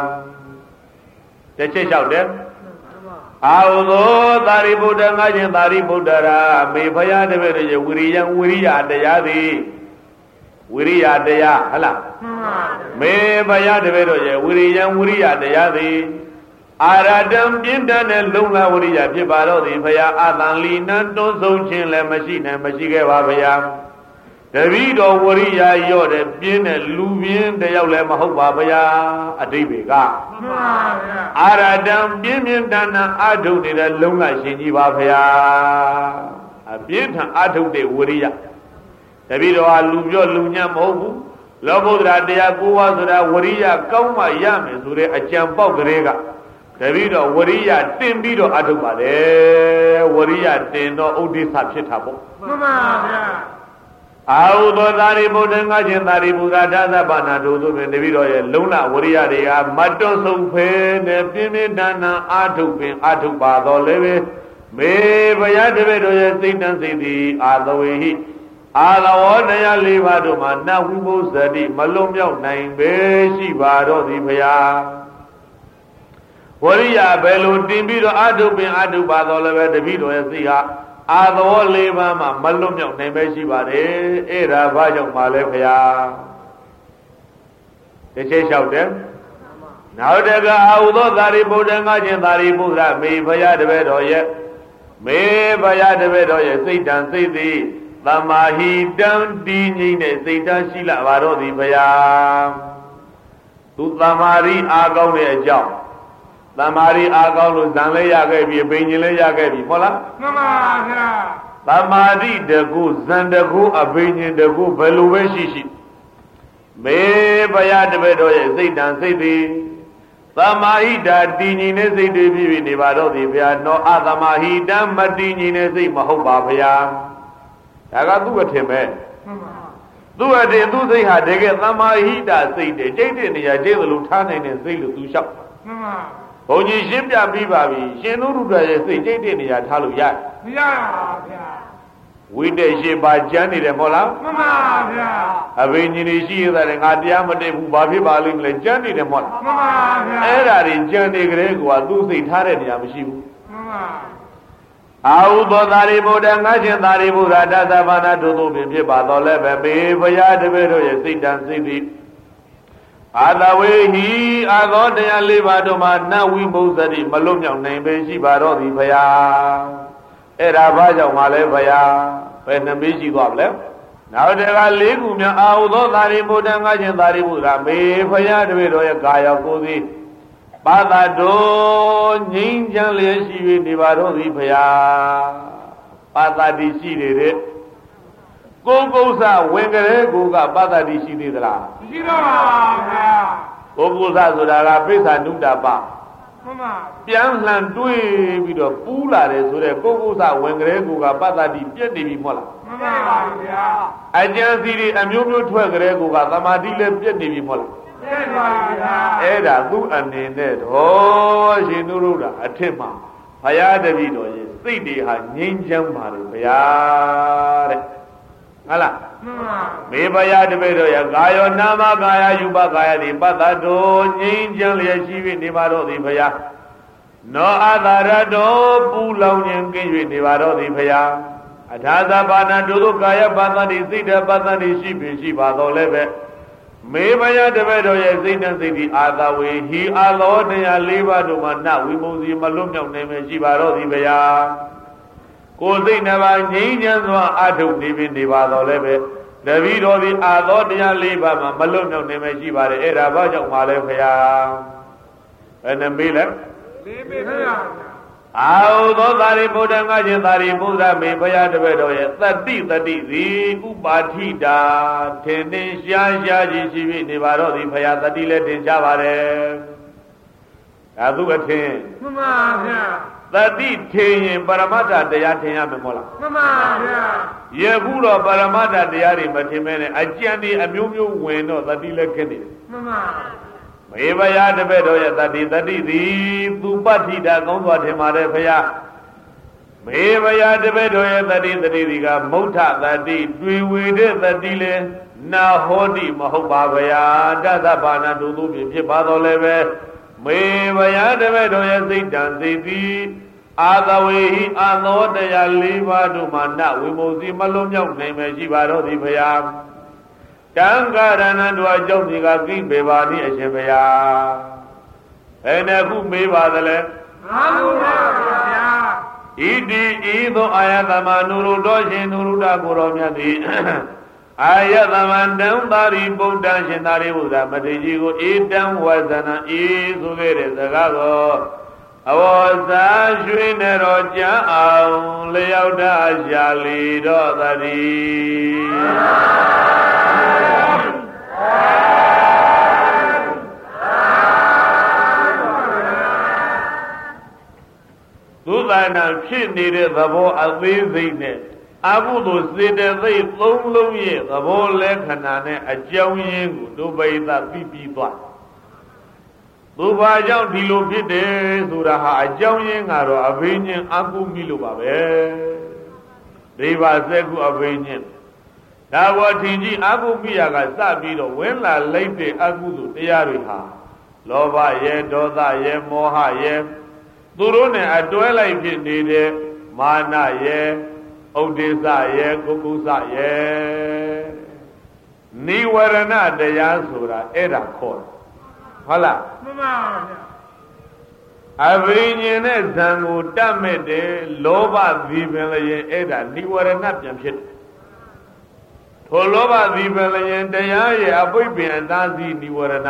တစ်ချက်လျှောက်တယ်အာဟုသောသာရိပုတ္တငါရှင်သာရိပုတ္တရာမေဘုရားတပည့်ရဲ့ဝိရိယတရားသည်ဝိရိယတရားဟလားမေဘုရားတပည့်တို့ရဲ့ဝိရိယတရားသည်အာရတံပြင်းတတ်တဲ့လုံလဝိရိယဖြစ်ပါတော့သည်ဘုရားအတန်လီနံတွန်းဆုံးခြင်းလည်းမရှိခဲ့ပါဗျာတပည့်တော်ဝရိယရော့တဲ့ပြင်းတဲ့လူပြင်းတယောက်လည်းမဟုတ်ပါဗျာအတိပ္ပေကမှန်ပါဗျာအာရတံပြင်းတန်အထုတ်နေတဲ့လုံလရှင်ကြီးပါဗျာအပြင်းထန်အထုတ်တဲ့ဝရိယတပည့်တော်ဟာလူပြောလူညံ့မဟုတ်ဘူးလောဘုဒ္ဓတရားကိုးပါးဆိုတာဝရိယကောင်းမှရမယ်ဆိုတဲ့အကြံပေါက်ကလေးကတပည့်တော်ဝရိယတင်ပြီးတော့အထုတ်ပါလေဝရိယတင်တော့ဥဒိစ္စဖြစ်တာပေါ့မှန်ပါဗျာအာဟုသောသာရိပုတ္တငါချင်းသာရိပုတ္တဒါသဘာနာတို့သို့ပင်တပည့်တော်ရဲ့လုံလဝရိယတွေကမတွန့်ဆုံးဖဲနဲ့ပြင်းပြင်းထန်ထန်အာထုတ်ပင်အာထုတ်ပါတော်လည်းပဲမေဘုရားတပည့်တော်ရဲ့စိတ်တန်စိတ်သည်အာသဝေဟိအာလဝေါတရား၄ပါးတို့မှာနဝိမုဇ္ဇတိမလွန်မြောက်နိုင်ပဲရှိပါတော့သည်ဘုရားဝရိယဘယ်လိုတင်ပြီးတော့အာထုတ်ပင်အာထုတ်ပါတော်လည်းပဲတပည့်တော်ရဲ့စိတ်ဟာအာသဝေါ၄ပါးမှာမလွန်မြောက်နိုင်ပဲရှိပါတယ်အဲ့ဒါဘာကြောင့်ပါလဲဘုရားတစ်ချက်လျှောက်တယ်နောက်တကအာဟုသောသာရိပုတ္တငါချင်းသာရိပုတ္တမေဘုရားတပည့်တော်ရဲ့မေဘုရားတပည့်တော်ရဲ့စိတ်တန်စိတ်သည်သမာဟိတံတည်ငြိမ်တဲ့စိတ်ဓာတ်ရှိလာပါတော့သည်ဘုရားသူသမာဓိအားကောင်းတဲ့အကြောင်းသမာဓိအားကောင်းလို့ဇံလည်းရခဲ့ပြီပိဉ္စလည်းရခဲ့ပြီဟုတ်လားမှန်ပါဗျာသမာဓိတကူဇံတကူအပိဉ္စတကူဘယ်လိုပဲရှိရှိမေဘုရားတပည့်တော်ရဲ့စိတ်တန်စိတ်သည်သမာဟိတာတည်ငြိမ်တဲ့စိတ်တွေဖြစ်နေပါတော့သည်ဘုရားနောအသမာဟိတံမတည်ငြိမ်တဲ့စိတ်မဟုတ်ပါဘုရားဒါကသူ့အထင်ပဲသူ့အထင်သူ့စိတ်ဟာတကယ်သမာဟိတာစိတ်တွေကျိတ်တဲ့နေရာကျိတ်သလိုထားနိုင်တဲ့စိတ်လို့သူလျှောက်ဘုန်းကြီးရှင်းပြပြီးပါပြီရှင်နုရုဒ္ဓရဲ့စိတ်ကျိတ်တဲ့နေရာထားလို့ရမရပါဗျာဝိတ္တရှိပါကျမ်းနေတယ်မဟုတ်လားမှန်ပါဗျာအဘိညာဉ်ရှိရတဲ့ငါတရားမတည့်ဘူးဘာဖြစ်ပါလိမ့်မလဲကျမ်းနေတယ်မဟုတ်လားမှန်ပါဗျာအဲ့ဒါတွေကျမ်းနေကြတဲ့ကွာသူ့စိတ်ထားတဲ့နေရာမရှိဘူးမှန်ပါအာဟုသောသာရိပုတ္တငါချင်းသာရိပုတ္တဒါသဘာနာတို့သို့ပင်ဖြစ်ပါတော်လည်းပဲမေဘုရားတပည့်တို့ရဲ့စိတ်တန်စိတ်သည်အာသဝေဟိအာသောတရား၄ပါးတို့မှာနဝိမုဇ္ဇတိမလွတ်မြောက်နိုင်ပဲရှိပါတော့သည်ဘုရားအဲ့ဒါဘာကြောင့်ပါလဲဘုရားဘယ်နှမေးရှိသွားမလဲနောက်တက၄ခုများအာဟုသောသာရိပုတ္တငါချင်းသာရိပုတ္တမေဘုရားတပည့်တို့ရဲ့ကာယကိုယ်သည်ပါသတော်ငြိမ်းချမ်းလျက်ရှိ၍နေပါတော့သည်ဘုရားပါသတိရှိနေတဲ့ကိုယ်ကုသဝင်ကြတဲ့ကိုကပါသတိရှိသေးသလားမရှိတော့ပါဘူးဗျာကိုယ်ကုသဆိုတာကပိဿာနုတ္တပမှန်ပါပြန်လှန်တွေးပြီးတော့ပူးလာတယ်ဆိုတဲ့ကိုယ်ကုသဝင်ကြတဲ့ကိုကပါသတိပြည့်နေပြီမဟုတ်လားမှန်ပါဗျာအကျဉ်းစီတွေအမျိုးမျိုးထွက်ကြတဲ့ကိုကသမာဓိလည်းပြည့်နေပြီမဟုတ်လားအဲ့ဒါသူ့အနေနဲ့တော့ရှင်သူတို့ကအထက်မှာဘုရားတပည့်တော်ရဲ့စိတ်တွေဟာငြိမ်းချမ်းပါတယ်ဘုရားတဲ့ဟုတ်လားမေဘုရားတပည့်တော်ရဲ့ကာယောနာမကာယယူပကာယတိပတ္တတော်ငြိမ်းချမ်းလျက်ရှိ၍နေပါတော့သည်ဘုရားနောအာသာရတော်ပူလောင်ခြင်းကင်း၍နေပါတော့သည်ဘုရားအထာသဘာနာတို့သောကာယပတ္တတိစိတ်တပတ္တတိရှိပင်ရှိပါတော့လည်းပဲမေဘယတပည့်တော်ရဲ့စိတ်နဲ့စိတ်ဒီအာသဝေဟိအာလောတရား၄ပါးတို့မှာနဝိမုဇ္ဇီမလွတ်မြောက်နိုင်မရှိပါတော့သည်ဗျာကိုယ်စိတ်နှပါငြိမ်းချမ်းစွာအထုတ်နေပြီနေပါတော့လည်းပဲတပည့်တော်ဒီအာသောတရား၄ပါးမှာမလွတ်မြောက်နိုင်မရှိပါတယ်အဲ့ဒါဘာကြောင့်ပါလဲဗျာဘယ်နှမေးလဲလေးမေးဗျာအာဟုသောသာရိပုတ္တငါချင်းသာရိပုတ္တမေဘုရားတပည့်တော်ရဲ့သတ္တိသည်ဥပါထိတာထင်ထင်ရှားရှားကြီးရှိပြီနေပါတော့သည်ဘုရားသတ္တိလည်းထင်ရှားပါတယ်ဒါသူအထင်မှန်ပါဗျာသတ္တိထင်ရင်ပရမတ္ထတရားထင်ရမယ်မဟုတ်လားမှန်ပါဗျာယခုတော့ပရမတ္ထတရားတွေမထင်မဲနဲ့အကျဉ်းဒီအမျိုးမျိုးဝင်တော့သတ္တိလည်းခက်နေတယ်မှန်ပါမေဘယတပည့်တော်ရဲ့တတိသည်သူပဋ္ဌိတာကောင်းစွာထင်ပါတယ်ဖရာမေဘယတပည့်တော်ရဲ့တတိသည်ကမုဋ္ဌတတိတွေ့ဝေတဲ့တတိလေနာဟောတိမဟုတ်ပါဗျာတသဗ္ဗနာတို့သူဖြစ်ပါတော်လည်းပဲမေဘယတပည့်တော်ရဲ့စိတ်တန်စိတ်သည်အာသဝေဟိအာသောတရား၄ပါးတို့မှာနဝိမုဇ္ဇီမလွန်မြောက်နိုင်မရှိပါတော့သည်ဖရာတံဃာရဏတို့အကြောင်းဒီကကိပေပါတိအရှင်ဘုရားဘယ်နှခုမေးပါသလဲငါးခုပါဗျာဣတိဤသို့အာယသမနုရုတော်ရှင်နုရုဒကိုတော်မြတ်သည်အာယသမတံသာရိပုတ္တရှင်သာရိပုတ္တမထေရကြီးကိုဧတံဝဇနံဤဆိုခဲ့တဲ့စကားကိုအဝေါစာရွှေနဲ့တော်ကြအောင်လျောက်တာရှာလီတော်သတည်းသုဒ္ဓနာဖြစ်နေတဲ့သဘောအသေးစိတ်နဲ့အခုသို့စေတသိက်သုံးလုံးရဲ့သဘောလက္ခဏာနဲ့အကြောင်းရင်းကိုဒုပိသသိပြီးသွားသူဘာကြောင့်ဒီလိုဖြစ်တယ်ဆိုတာဟာအကြောင်းရင်းကတော့အဘိညာဉ်အကုမိလို့ပါပဲဒီပါစက်ကုအဘိညာဉ်ဒါဘောထင်ကြီးအကုမိယကစပြီးတော့ဝင်လာလိုက်တဲ့အကုသို့တရားတွေဟာလောဘရဲ့ဒေါသရဲ့မောဟရဲ့သူတို့နဲ့အတွဲလိုက်ဖြစ်နေတဲ့မာနရဲ့ဥဒိစ္စရဲ့ကုက္ကုစရဲ့နိဝရဏတရားဆိုတာအဲ့ဒါခေါ်တယ်ဟုတ်လားမှန်ပါဗျာအဘိညာဉ်နဲ့ဇံကိုတတ်မဲ့တယ်လောဘသီပင်လည်းအဲ့ဒါနိဝရဏပြန်ဖြစ်တယ်ထိုလောဘသီပင်လည်းတရားရဲ့အပိပင်အသာစီနိဝရဏ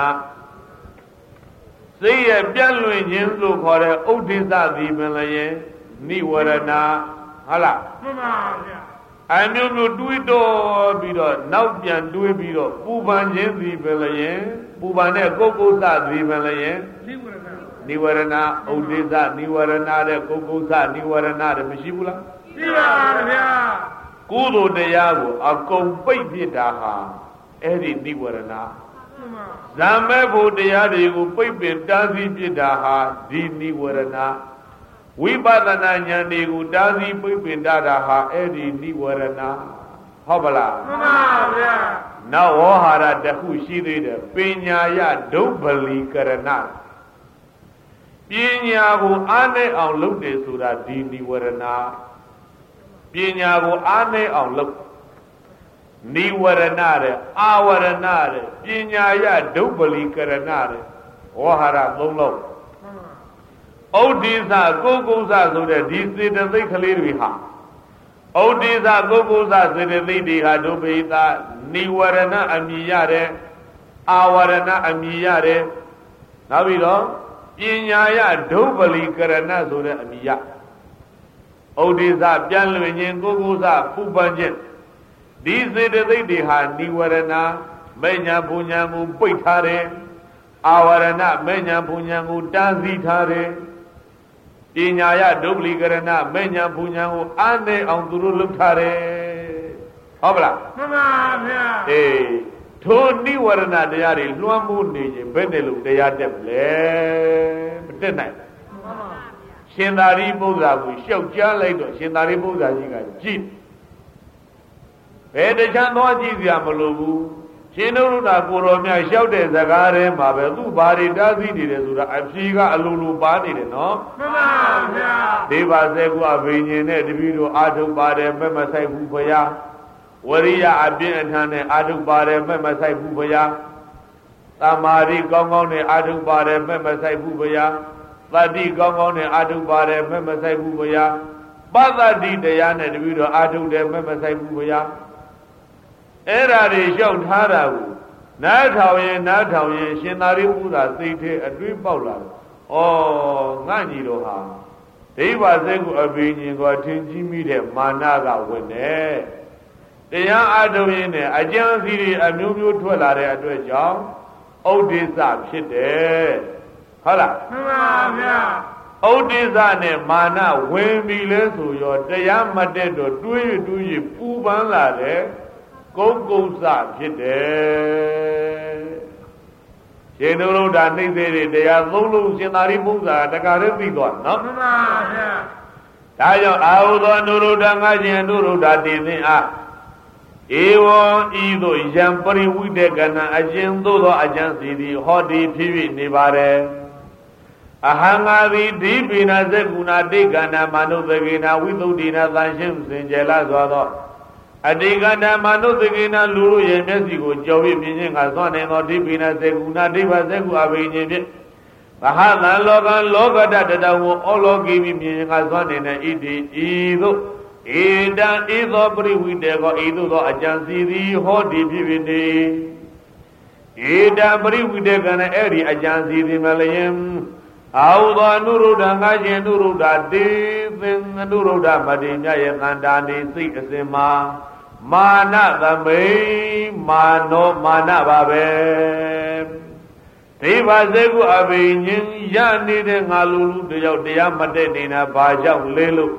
စိတ်ရဲ့ပြန့်လွင့်ခြင်းလို့ခေါ်တဲ့ဥဒိစ္စသီပင်လည်းနိဝရဏဟုတ်လားမှန်ပါဗျာအမျိုးမျိုးတွေးတော့ပြီးတော့နောက်ပြန်တွေးပြီးတော့ပူပန်ခြင်းသီပင်လည်းပူပန်တဲ့ကုက္ကုစသီပင်လည်းနိဝရဏဥဒိစ္စနိဝရဏတဲ့ကုက္ကုစနိဝရဏတဲ့မရှိဘူးလားရှိပါပါဗျာကုသိုလ်တရားကိုအကုန်ပိတ်ဖြစ်တာဟာအဲ့ဒီနိဝရဏဇာမဲဖို့တရားတွေကိုပိတ်ပင်တားဆီးဖြစ်တာဟာဒီနိဝရဏဝိပဿနာဉာဏ်တွေကိုတားဆီးပိတ်ပင်တာဟာအဲ့ဒီနိဝရဏဟုတ်ပါလားမှန်ပါဗျာနောက်ဝေါဟာရတစ်ခုရှိသေးတယ်ပညာယဒုဗ္ဗလီကရဏပညာကိုအားနဲ့အောင်လုပ်တယ်ဆိုတာဒီနိဝရဏပညာကိုအားနဲ့အောင်လုပ်နိဝရဏတဲ့အာဝရဏတဲ့ပညာယဒုဗ္ဗလီကရဏတဲ့ဝေါဟာရသုံးလုံးဩဒိသကုက္ကုစဆိုတဲ့ဒီစေတသိက်ကလေးတွေဟာဩဒိသကုက္ကုစစေတသိက်တွေဟာဒုပိသနိဝရဏအမြည်ရတယ်အာဝရဏအမြည်ရတယ်နောက်ပြီးတော့ပညာယဒုဗ္ဗလီကရဏဆိုတဲ့အမြည်ရဩဒိသပြန်လွင်ခြင်းကုက္ကုစပူပန်ခြင်းဒီစေတသိက်တွေဟာနိဝရဏမေညာပူညာကိုပိတ်ထားတယ်အာဝရဏမေညာပူညာကိုတားဆီးထားတယ်ပညာယဒုဗ္ဗလီကရဏမေညာပူညာကိုအားနဲ့အောင်သူတို့လုပ်ထားတယ်ဟုတ်ပလားမှန်ပါဗျာအေးထိုနိဝရဏတရားတွေလွှမ်းမိုးနေခြင်းဘယ်နဲ့လို့တရားတက်မလဲမတက်နိုင်မှန်ပါဗျာရှင်သာရိပုတ္တရာကိုရှောက်ကြားလိုက်တော့ရှင်သာရိပုတ္တရာကြီးကကြည့်ဘယ်တချမ်းသွားကြည့်စရာမလိုဘူးရှင်နုရုဒ္ဓကိုရောမြတ်လျှောက်တဲ့စကားထဲမှာပဲသူ့ဘာတွေတားဆီးနေတယ်ဆိုတာအဖြေကအလိုလိုပါနေတယ်နော်မှန်ပါဗျာဒေဝစေကုအဘိညာဉ်နဲ့တပည့်တို့အာထုပ်ပါတယ်မဲ့မဆိုင်ဘူးဘုရားဝရိယအပြင်းအထန်နဲ့အာထုပ်ပါတယ်မဲ့မဆိုင်ဘူးဘုရားသမာဓိကောင်းကောင်းနဲ့အာထုပ်ပါတယ်မဲ့မဆိုင်ဘူးဘုရားသတိကောင်းကောင်းနဲ့အာထုပ်ပါတယ်မဲ့မဆိုင်ဘူးဘုရားပသတိတရားနဲ့တပည့်တို့အာထုပ်တယ်မဲ့မဆိုင်ဘူးဘုရားအဲ့ဓာတွေလျှောက်ထားတာကိုနားထောင်ရင်ရှင်သာရိပုတ္တရာသိတဲ့အတွင်းပေါက်လာတယ်။ဩငါညီတော်ဟာဒိဗ္ဗစက်ကိုအဘိညာဉ်ကိုထင်ကြီးမိတဲ့မာနကဝင်တယ်။တရားအထုတ်ရင်းနဲ့အကျဉ်းစီတွေအမျိုးမျိုးထွက်လာတဲ့အတွက်ကြောင့်ဥဒိစ္စဖြစ်တယ်။ဟုတ်လားမှန်ပါဗျာ။ဥဒိစ္စနဲ့မာနဝင်ပြီလဲဆိုရောတရားမတက်တော့တွေးရပူပန်းလာတယ်ကုက္ကုစဖြစ်တယ်ရှင်နုရုဒ္ဓနှိမ့်သေးတဲ့တရားသုံးလုံးရှင်သာရိပုတ္တရာတခါတည်းသိသွားနော်မှန်ပါဗျာဒါကြောင့်အာဟုသောနုရုဒ္ဓငါရှင်နုရုဒ္ဓတည်သင်အားဧဝံဤသို့ယံပရိဝိတေကနံအကျဉ်သို့သောအကျဉ်စီသည်ဟောဒီဖြစ်၍နေပါတယ်အဟံငါသည်ဒီပိနာဇက်ကုဏတိကန္နမနုသကေနဝိသုဒ္ဓိနာသံရှင်းစင်ကြယ်လာစွာသောအတိကန္တမနုသကေနလူတို့ရဲ့မျက်စိကိုကြော်ပြီးမြင်ခြင်းကသွန်နေသောဒီပိနာစေကုဏဒိဗ္ဗစေကုအဘိညာဉ်ဖြင့်မဟာသံလောကလောကတတတဝဩလောကီမြင်ခြင်းကသွန်နေတဲ့ဣတိဤသို့ဧတံဤသောပရိဝိတေကောဤသို့သောအကြံစီသည်ဟောဒီဖြစ်ဖြစ်နေဧတံပရိဝိတေကနဲ့အဲ့ဒီအကြံစီသည်မလျင်အာဟုသောအနုရုဒ္ဓငါရှင်အနုရုဒ္ဓတေသင်အနုရုဒ္ဓမတိမြတ်ရဲ့ခန္ဓာနေစိတ်အစဉ်မှာမာနသမိန်မာနောမာနပါပဲဒိဗ္ဗစေကုအဘိညာဉ်ရနေတဲ့ငါလူတယောက်တရားမတက်နေတာဘာကြောင့်လဲလို့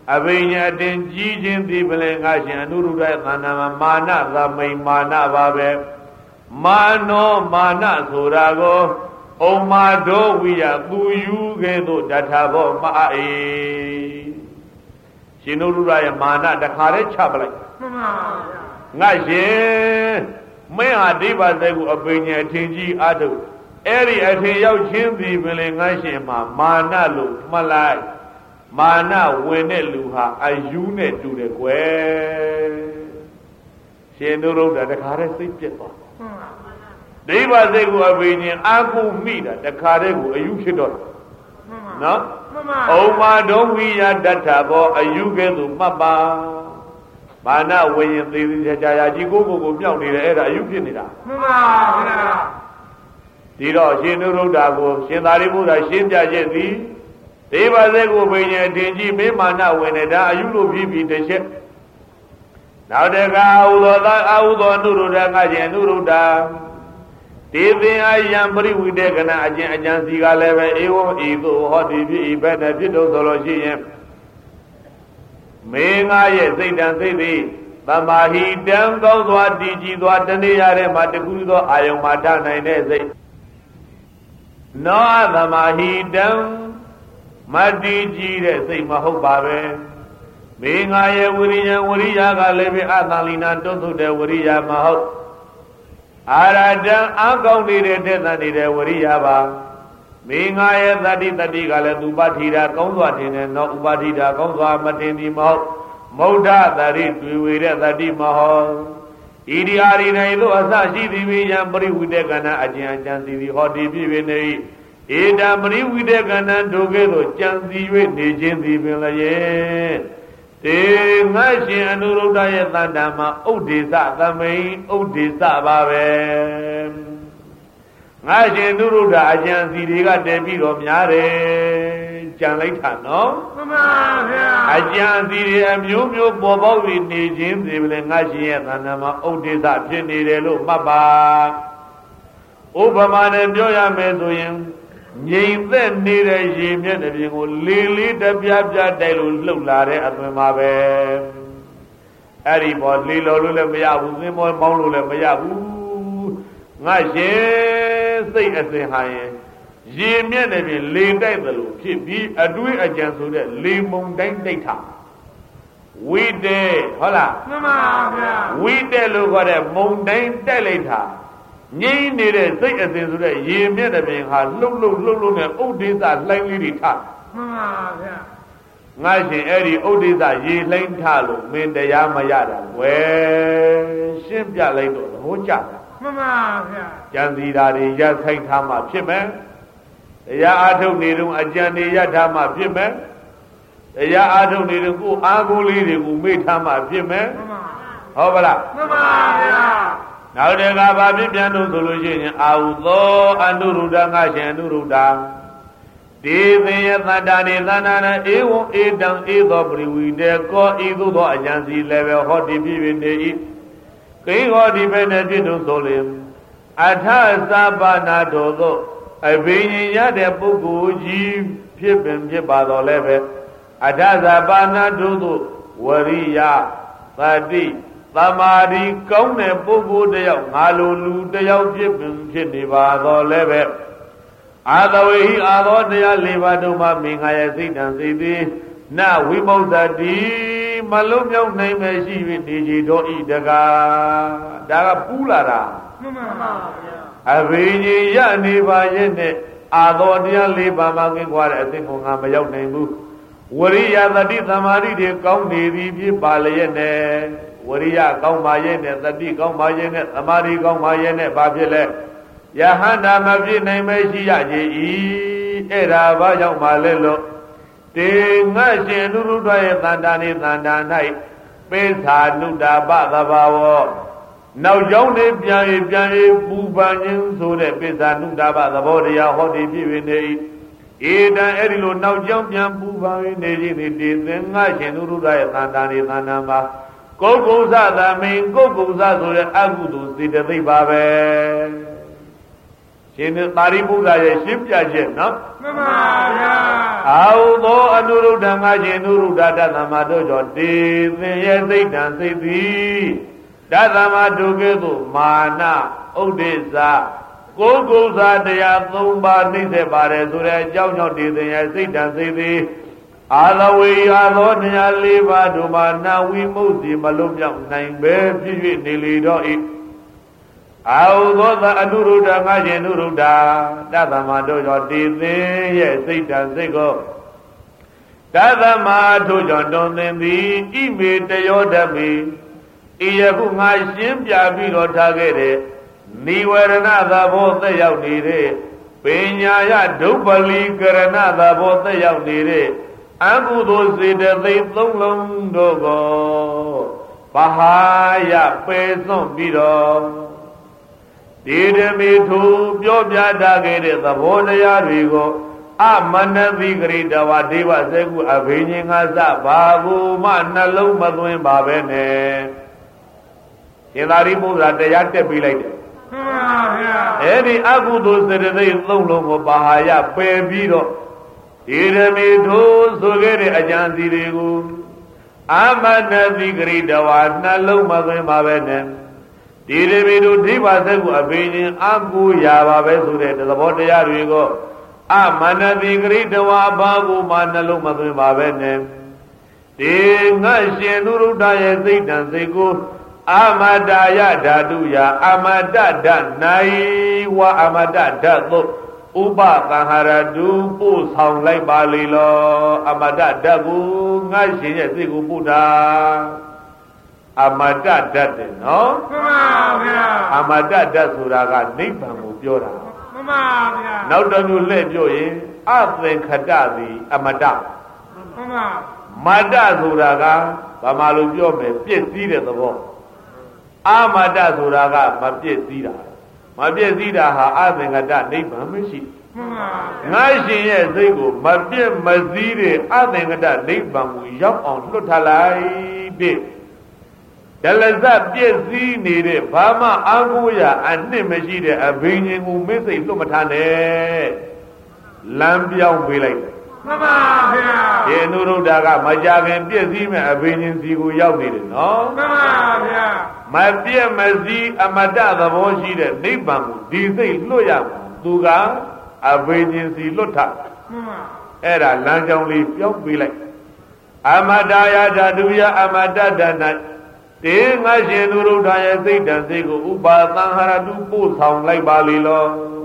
အဘိညာတင်ကြီးခြင်းသည်ပလင်ငါရှင်အနုရုဒ္ဓရဲ့သန္တာမှာမာနသမိန်မာနပါပဲမာနောမာနဆိုတာကိုဩမာဒောဝိယသူယူကဲ့သို့တထဘောမအေရှင်နုရုဒ္ဓရဲ့မာနတခါတည်းချပလိုက်မှန်ပါဗျာငါရှင်မင်းဟာဒိဗ္ဗစက်ကိုအပင်ညာအထင်ကြီးအထုအဲ့ဒီအထင်ရောက်ချင်းသည်ပင်လေငါရှင်မှာမာနလို့မှတ်လိုက်မာနဝင်တဲ့လူဟာအယူနဲ့တူတယ်ကွယ်ရှင်နုရုဒ္ဓတခါတည်းစိတ်ပြက်သွားဒိဗ္ဗစက်ကိုအပင်ညာအာကုမိတာတခါတည်းကိုအယူဖြစ်တော့နော်ဩမာဒောဝိယတထဘောအယူကဲ့သို့မှတ်ပါမာနဝိရင်သေးသေးချာချာကြီးကိုမြောက်နေတယ်အဲ့ဒါအယုဖြစ်နေတာမှန်ပါဗျာဒီတော့ရှင်နုရုဒ္ဓကိုရှင်သာရိပုတ္တရာရှင်းပြချက်သည်ဒေဝဇေကိုဘိညာအတင်ကြီးမေမာနဝင်နေတာအယုလို့ပြီးပြီးတစ်ချက်နောက်တကအာဟုသောနုရုဒ္ဓကရှင်နုရုဒ္ဓဒေသင်အယံပရိဝိတေကနာအကျင့်အကျံစီကလည်းပဲဧဝံဤသို့ဟောဒီဖြစ်ဤဘက်နဲ့ဖြစ်တော့ဆိုလို့ရှိရင်မင်းငါရဲ့စိတ်တန်စိတ်သည်သမာဟိတံကောင်းစွာတည်ကြည်စွာတဏှာထဲမှာတခုသောအာယုံမှာထားနိုင်တဲ့စိတ်နောသမာဟိတံမတည်ကြည်တဲ့စိတ်မဟုတ်ပါပဲမင်းငါရဲ့ဝိရိယကလည်းပဲအသံလီနာတွန်းထုတ်တဲ့ဝိရိယမဟုတ်အာရတံအကောင်းနေတဲ့တဲ့တန်နေတဲ့ဝိရိယပါမင်းငါရဲ့တတိကလည်းသူပါထိတာကောင်းစွာတင်တယ်နော်ဥပါထိတာကောင်းစွာမတင်ဒီမဟုတ်မௌဒတရိတွေ့ဝေတဲ့တတိမဟုတ်ဣရိယာရိနေသို့အစရှိသည်ဝိယံပရိဝိတေကနာအကျဉ်အကျံစီသည်ဟောဒီဖြစ်ပေနေဣဒံပရိဝိတေကနာဒုကဲ့သို့ကြံစီ၍နေခြင်းသည်ပင်လည်းတေငါရှင်အနုရုဒ္ဓရဲ့တန်တံမှာဥဒိစ္စသမိန်ဥဒိစ္စပါပဲငါရှင်နုရုဒ္ဓအကျံစီတွေကတည်ပြီးတော့များတယ်ကြံလိုက်တာနော်မှန်ပါဗျာအကျံစီတွေအမျိုးမျိုးပေါ်ပေါက်ပြီးနေခြင်းဒီပဲငါရှင်ရဲ့သန္တာမှာဥဒိစ္စဖြစ်နေတယ်လို့မှတ်ပါဥပမာနဲ့ပြောရမယ်ဆိုရင်ငြိမ်သက်နေတဲ့ရေမျက်နှာပြင်ကိုလေးတပြားပြားတိုက်လို့လှုပ်လာတဲ့အသွင်ပါပဲအဲ့ဒီပေါ်လေလော်လို့လည်းမရဘူးသင်္ဘောမောင်းလို့လည်းမရဘူးငါရှင်စိတ်အစဉ်ဟာရင်ရေမျက်နှာပြင်လေတိုက်တယ်လို့ဖြစ်ပြီးအတွေးအကြံဆိုတဲ့လေမုန်တိုင်းတိုက်တာဝိတေဟုတ်လားမှန်ပါဗျာဝိတေလို့ခေါ်တဲ့မုန်တိုင်းတိုက်လိုက်တာငြိမ့်နေတဲ့စိတ်အစဉ်ဆိုတဲ့ရေမျက်နှာပြင်ဟာလှုပ်နဲ့ဥဒိစ္စလှိုင်းလေးတွေထမှန်ပါဗျာငါရှင်အဲ့ဒီဥဒိစ္စရေလှိုင်းထလို့မင်းတရားမရတာဝယ်ရှင်းပြလိုက်တော့သဘောကျတာမှန်ပါဗျာကြံစီတာတွေရဆိုင်ထားမှဖြစ်မယ်တရားအားထုတ်နေတော့အကြံတွေရထားမှဖြစ်မယ်တရားအားထုတ်နေတော့ကိုယ်အားကိုးလေးတွေကိုမေ့ထားမှဖြစ်မယ်ဟုတ်ပါလားမှန်ပါဗျာနောက်တကဘာဖြစ်ပြန်လို့ဆိုလို့ရှိရင်အာဟုသောအနုရုဒ္ဓငါရှင်အနုရုဒ္ဓဒေသင်ယသတ္တနေသန္တာနဧဝံဧတံဧသောပရိဝိတေကောဤသို့သောအကျံစီလည်းပဲဟောတိဖြစ်နေ၏ကိဟောတိပဲနဲ့ဖြစ်လို့ဆိုလေအထသဗ္ဗနာတော်သောအဘိညာရတဲ့ပုဂ္ဂိုလ်ကြီးဖြစ်ပင်ဖြစ်ပါတော်လည်းပဲအထသဗ္ဗနာတော်သောဝရိယသတိသမာဓိကောင်းတဲ့ပုဂ္ဂိုလ်တယောက်ငါလိုလူတယောက်ဖြစ်ပင်ဖြစ်နေပါတော်လည်းပဲအာသဝေဟိအာသောတရား၄ပါးတို့မှာမင်္ဂရဲ့စိတ်တံစိတ်သည်နဝိမု ဿတိမလုံးမြောက်နိုင်မဲ့ရှိ၍နေကြတော်ဤတကားဒါကပူးလာတာမှန်ပါဗျာအဘိညာရနေပါရဲ့နဲ့အာသောတရား၄ပါးမှာကင်းကွာတဲ့အသိကိုငါမရောက်နိုင်ဘူးဝရိယသတိသမာဓိတွေကောင်းနေသည်ဖြစ်ပါလျက်နဲ့ဝရိယကောင်းပါရဲ့နဲ့သတိကောင်းပါရဲ့နဲ့သမာဓိကောင်းပါရဲ့နဲ့ဘာဖြစ်လဲယဟန္တာမဖြစ်နိုင်မရှိရကြ၏အဲ့ဒါဘာကြောင့်ပါလဲလို့တေငါရှင်နုရုဒ္ဓရဲ့သန္တာနေသန္တာ၌ပိဿာနုတ္တပသဘာဝနောက်ကြောင်းနေပြန်၍ပူပန်ခြင်းဆိုတဲ့ပိဿာနုတ္တပသဘောတရားဟောဒီဖြစ်နေ၏ဧတံအဲ့ဒီလိုနောက်ကြောင်းပြန်ပူပန်၍နေခြင်းဒီတေသင်ငါရှင်နုရုဒ္ဓရဲ့သန္တာနေသန္တာမှာကုက္ကုဇသမင်ကုက္ကုဇဆိုတဲ့အကုသိုလ်စေတသိက်ပါပဲရှင်သာရိပုတ္တရာရဲ့ရှင်းပြချက်နော်မှန်ပါဗျာအာဟုသောအနုရုဒ္ဓငါရှင်အနုရုဒ္ဓတသမတို့ကြောင့်တေသင်ရဲ့စိတ်တံစိတ်သည်တသမတို့ကဲ့သို့မာနဥဒိစ္စကိုယ်ကုသတရား၃ပါးနှိမ့်ဆက်ပါတယ်ဆိုတဲ့အကြောင်းကြောင့်တေသင်ရဲ့စိတ်တံစိတ်သည်အာလဝေယသောတရား၄ပါးတို့မှာနာဝိမု ക്തി မလွတ်မြောက်နိုင်ပဲဖြစ်၍နေလေတော့၏အာဟုသောသအနုရုဒ္ဓငါရှင်အနုရုဒ္ဓတသမတို့ကြောင့်တေသင်ရဲ့စိတ်တံစိတ်ကိုတသမတို့ကြောင့်တွင်သင်သည်ဣမေတယောဓမေဤယခုငါရှင်းပြပြီးတော့ထားခဲ့တဲ့နိဝရဏသဘောသက်ရောက်နေတဲ့ပညာယဒုပ္ပလီကရဏသဘောသက်ရောက်နေတဲ့အကုသိုလ်စေတသိက်သုံးလုံးတို့ကိုပဟာယပယ်စွန့်ပြီးတော့ဒီဓမေထုပြောပြထားခဲ့တဲ့သဘောတရားတွေကိုအမနတိဂရိတဝဒေဝစေကုအဘိညာဉ်ငါစဘာကူမှနှလုံးမသွင်းပါပဲနဲ့ရှင်သာရိပုတ္တရာတရားတက်ပြီးလိုက်တယ်မှန်ပါဗျာအဲ့ဒီအကုသိုလ်စေတသိက်သုံးလုံးကိုပဟာယပယ်ပြီးတော့ဒီဓမေထုဆိုခဲ့တဲ့အကြံစီတွေကိုအမနတိဂရိတဝနှလုံးမသွင်းပါပဲနဲ့ဒီဓမေထုဒိဗ္ဗစေကုအဘိညာဉ်အကူရပါပဲဆိုတဲ့သဘောတရားတွေကိုအမနတိဂရိတဝဘာကူမှနှလုံးမသွင်းပါပဲနဲ့ဒီငါရှင်နုရုဒ္ဓရဲ့စိတ်တံစိတ်ကိုအမတယဓာတုယအမတဓာနိုင်ဝအမတဓာသုဥပသံဟာရတုပို့ဆောင်လိုက်ပါလေလောအမတဓာကိုငါရှင်ရဲ့စိတ်ကိုပို့တာအမတဓာတ်တယ်နော်မှန်ပါဗျာအမတဓာတ်ဆိုတာကနိဗ္ဗာန်ကိုပြောတာမှန်ပါဗျာနောက်တစ်မျိုးလှည့်ပြောရင်အသင်္ခတသည်အမတမှန်ပါမတ္တဆိုတာကဘာမှလို့ပြောမယ်ပြည့်စည်တဲ့သဘောအမတ္တဆိုတာကမပြည့်စည်တာမပြည့်စည်တာဟာအသင်္ခတနိဗ္ဗာန်မရှိမှန်ပါငါရှင်ရဲ့စိတ်ကိုမပြည့်မစည်းတဲ့အသင်္ခတနိဗ္ဗာန်ကိုရောက်အောင်လွတ်ထလိုက်ပြီဒလဇပြည့်စည်နေတဲ့ဘာမှအာကိုရအနှစ်မရှိတဲ့အဘိညာဉ်ကိုမင်းစိတ်လွတ်မထားနဲ့လမ်းပြောင်းပေးလိုက်တယ်မှန်ပါဗျာဒီအနုရုဒ္ဓကမကြခင်ပြည့်စည်မဲ့အဘိညာဉ်စီကိုရောက်နေတယ်နော်မှန်ပါဗျာမပြည့်မစည်းအမတ္တသဘောရှိတဲ့နိဗ္ဗာန်ကိုဒီစိတ်လွတ်ရမှာသူကအဘိညာဉ်စီလွတ်ထမှန်ပါအဲ့ဒါလမ်းကြောင်းလေးပြောင်းပေးလိုက်အမတ္တယဓာတုယအမတ္တဓာတ်တေငါရှင်သူရုဒ္ဓရဲ့စိတ်တံစိတ်ကိုဥပါသံဟာရတုပို့ဆောင်လိုက်ပါလေလော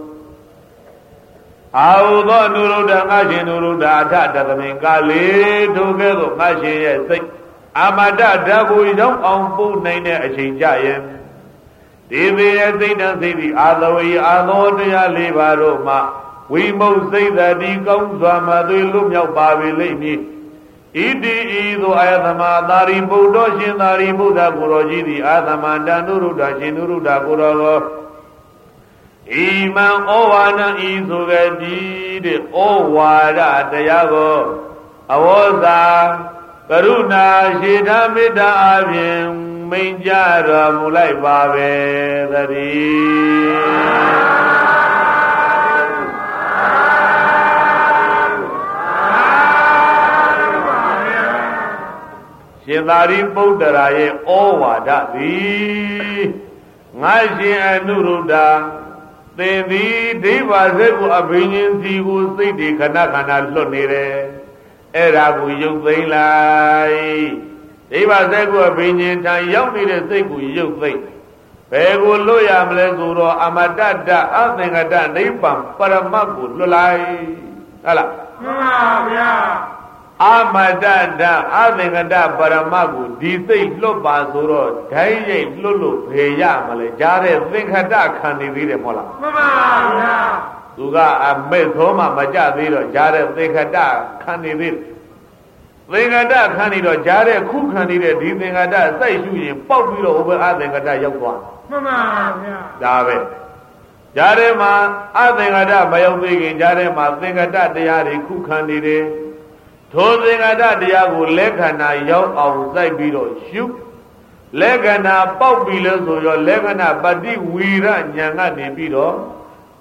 အာဟုသောနုရုဒ္ဓငါရှင်သူရုဒ္ဓအထတသမင်ကာလေထိုကဲ့သို့ငါရှင်ရဲ့စိတ်အမတ္တဓာတ်ကိုရောက်အောင်ပို့နိုင်တဲ့အချိန်ကြရဲ့ဒီပေရဲ့စိတ်တံစိတ်ဒီအာသဝေအာသောတရား၄ပါးတို့မှာဝိမုတ်စိတ်တည်းကောင်းစွာမှသွေလွတ်မြောက်ပါပေလိမ့်မည်ဣတိဤသို့အာသမသာရိပုတ္တရှင်သာရိပုတ္တကိုရောကြီးသည်အာသမန္တနုရုဒ္ဓရှင်နုရုဒ္ဓကိုရောကိုဣမံဩဝါဒဤဆိုကြသည်တဲ့ဩဝါဒတရားကိုအဝေါဇာကရုဏာရှိဓမေတ္တာအပြင်မိန်ကြတော်မူလိုက်ပါပဲသတည်းရှင်သာရိပုတ္တရာရဲ့ဩဝါဒသည်ငါရှင်အနုရုဒ္ဓသင်သည်ဒိဗ္ဗစက်ကိုအဘိညာဉ်စီကိုစိတ်တွေခဏခဏလွတ်နေတယ်အဲ့ဒါကိုရုပ်သိမ်းလိုက်ဒိဗ္ဗစက်ကိုအဘိညာဉ်ထံရောက်နေတဲ့စိတ်ကိုရုပ်သိမ်းဘယ်ကိုလွတ်ရမလဲဆိုတော့အမတ္တတအသင်္ကတနိဗ္ဗာန်ပရမတ်ကိုလွတ်လိုက်ဟုတ်လားမှန်ပါဗျာအမတ္တတအသင်္ကတပရမတ်ကိုဒီစိတ်လွတ်ပါဆိုတော့ဓာတ်ရိပ်လွတ်လို့ဘယ်ရမလဲကြားတဲ့သင်္ခတခံနေသေးတယ်မဟုတ်လားမှန်ပါဗျာသူကအမဲ့သောမှမကြသေးတော့ကြားတဲ့သင်္ခတခံနေသေးတယ်သင်္ခတခံနေတော့ကြားတဲ့ခုခံနေတဲ့ဒီသင်္ခတစိုက်ရှုရင်ပေါက်ပြီးတော့ဥပအသင်္ခတရောက်သွားမှန်ပါဗျာဒါပဲကြားထဲမှာအသင်္ခတမရောက်သေးခင်ကြားထဲမှာသင်္ခတတရားတွေခုခံနေတယ်ထိုသင်္ခတတရားကိုလက္ခဏာရောက်အောင်စိုက်ပြီးတော့ရှုလက္ခဏာပေါက်ပြီလို့ဆိုရောလက္ခဏာပฏิဝီရဉာဏ်ကနေပြီးတော့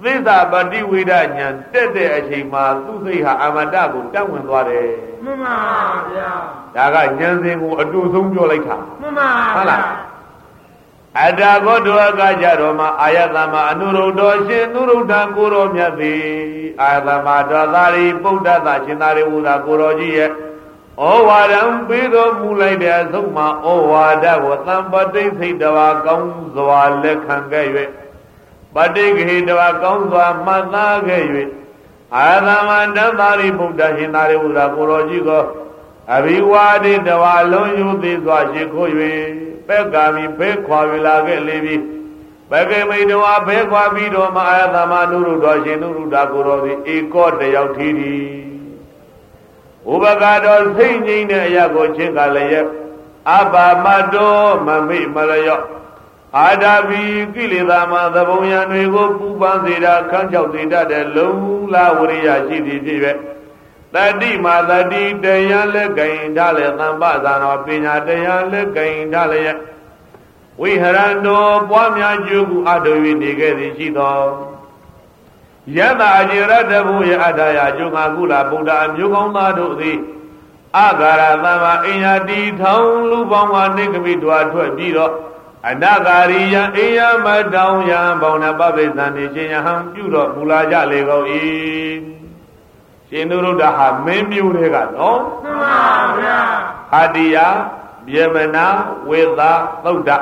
သစ္စာပฏิဝေဒဉာဏ်တက်တဲ့အချိန်မှာသူ့စိတ်ဟာအမတကိုတတ်ဝင်သွားတယ်မှန်ပါဗျာဒါကဉာဏ်စဉ်ကိုအတူဆုံးပြောလိုက်တာမှန်ပါဟုတ်လားအတ္တကောတောကကြတော်မှာအာယတမအနုရုဒ္ဓရှင်နုရုဒ္ဓကိုရောမြတ်သည်အာယတမတော်သာရိပုဒ္ဓသရှင်သာရိပုတ္တကိုရောကြီးရဲ့ဩဝါဒံပေးတော်မူလိုက်တဲ့အဆုံးမှာဩဝါဒကိုသံပတိစိတ်တော်ကောင်းစွာလက်ခံခဲ့၍ပဋိက္ခေတဝကောင်းစွာမှတ်သားခဲ့၍အာသမန္တသာရိပုတ္တရှင်သာရိပုတ္တကိုရောကြီးကိုအဘိဝါဒိတဝလုံးယူသည်စွာရှိခိုး၍ပက္ကာမိဘဲခွာဝေလာခဲ့လေပြီပက္ကေမိတဝဘဲခွာပြီးတော့မအာသမနုရုဒ္ဓရှင်နုရုဒ္ဓကိုရောသည်ဧကောတယောက်ထီသည်ဥပကတော်စိတ်ငြိမ့်တဲ့အရာကိုချင်းကလည်းအပမတောမမိမလျော့အာဒာဘီကိလေသာမှသဘုံရံတွေကိုပူပန်းစေတာခန်းချောက်စေတတ်တဲ့လုံလာဝရိယရှိသည်ဖြစ်၍တတိမာတတိတရားလက်ကင်ထားလေသံပဇာနောပညာတရားလက်ကင်ထားလေဝိဟရန္တောပွားများကျိုးကူအထု၍နေခဲ့သည်ရှိသောယတအจิရတဘုယအထာယကျုံငါကုလဗုဒ္ဓအမျိုးကောင်းသားတို့သည်အဂါရသမ္မာအိညာတိထောင်လူပေါင်းကနေကမိတွာထွက်ပြီးတော့အနာဂါရိယအိယမတောင်ယံဘောင်နပပိသံနေရှင်ယဟံပြုတော့မူလာကြလေကုန်၏ရှင်နုရုဒ္ဓဟာမင်းမျိုးတွေကနော်မှန်ပါဗျာအာတိယပြေမနာဝေသာသုဒ္ဓ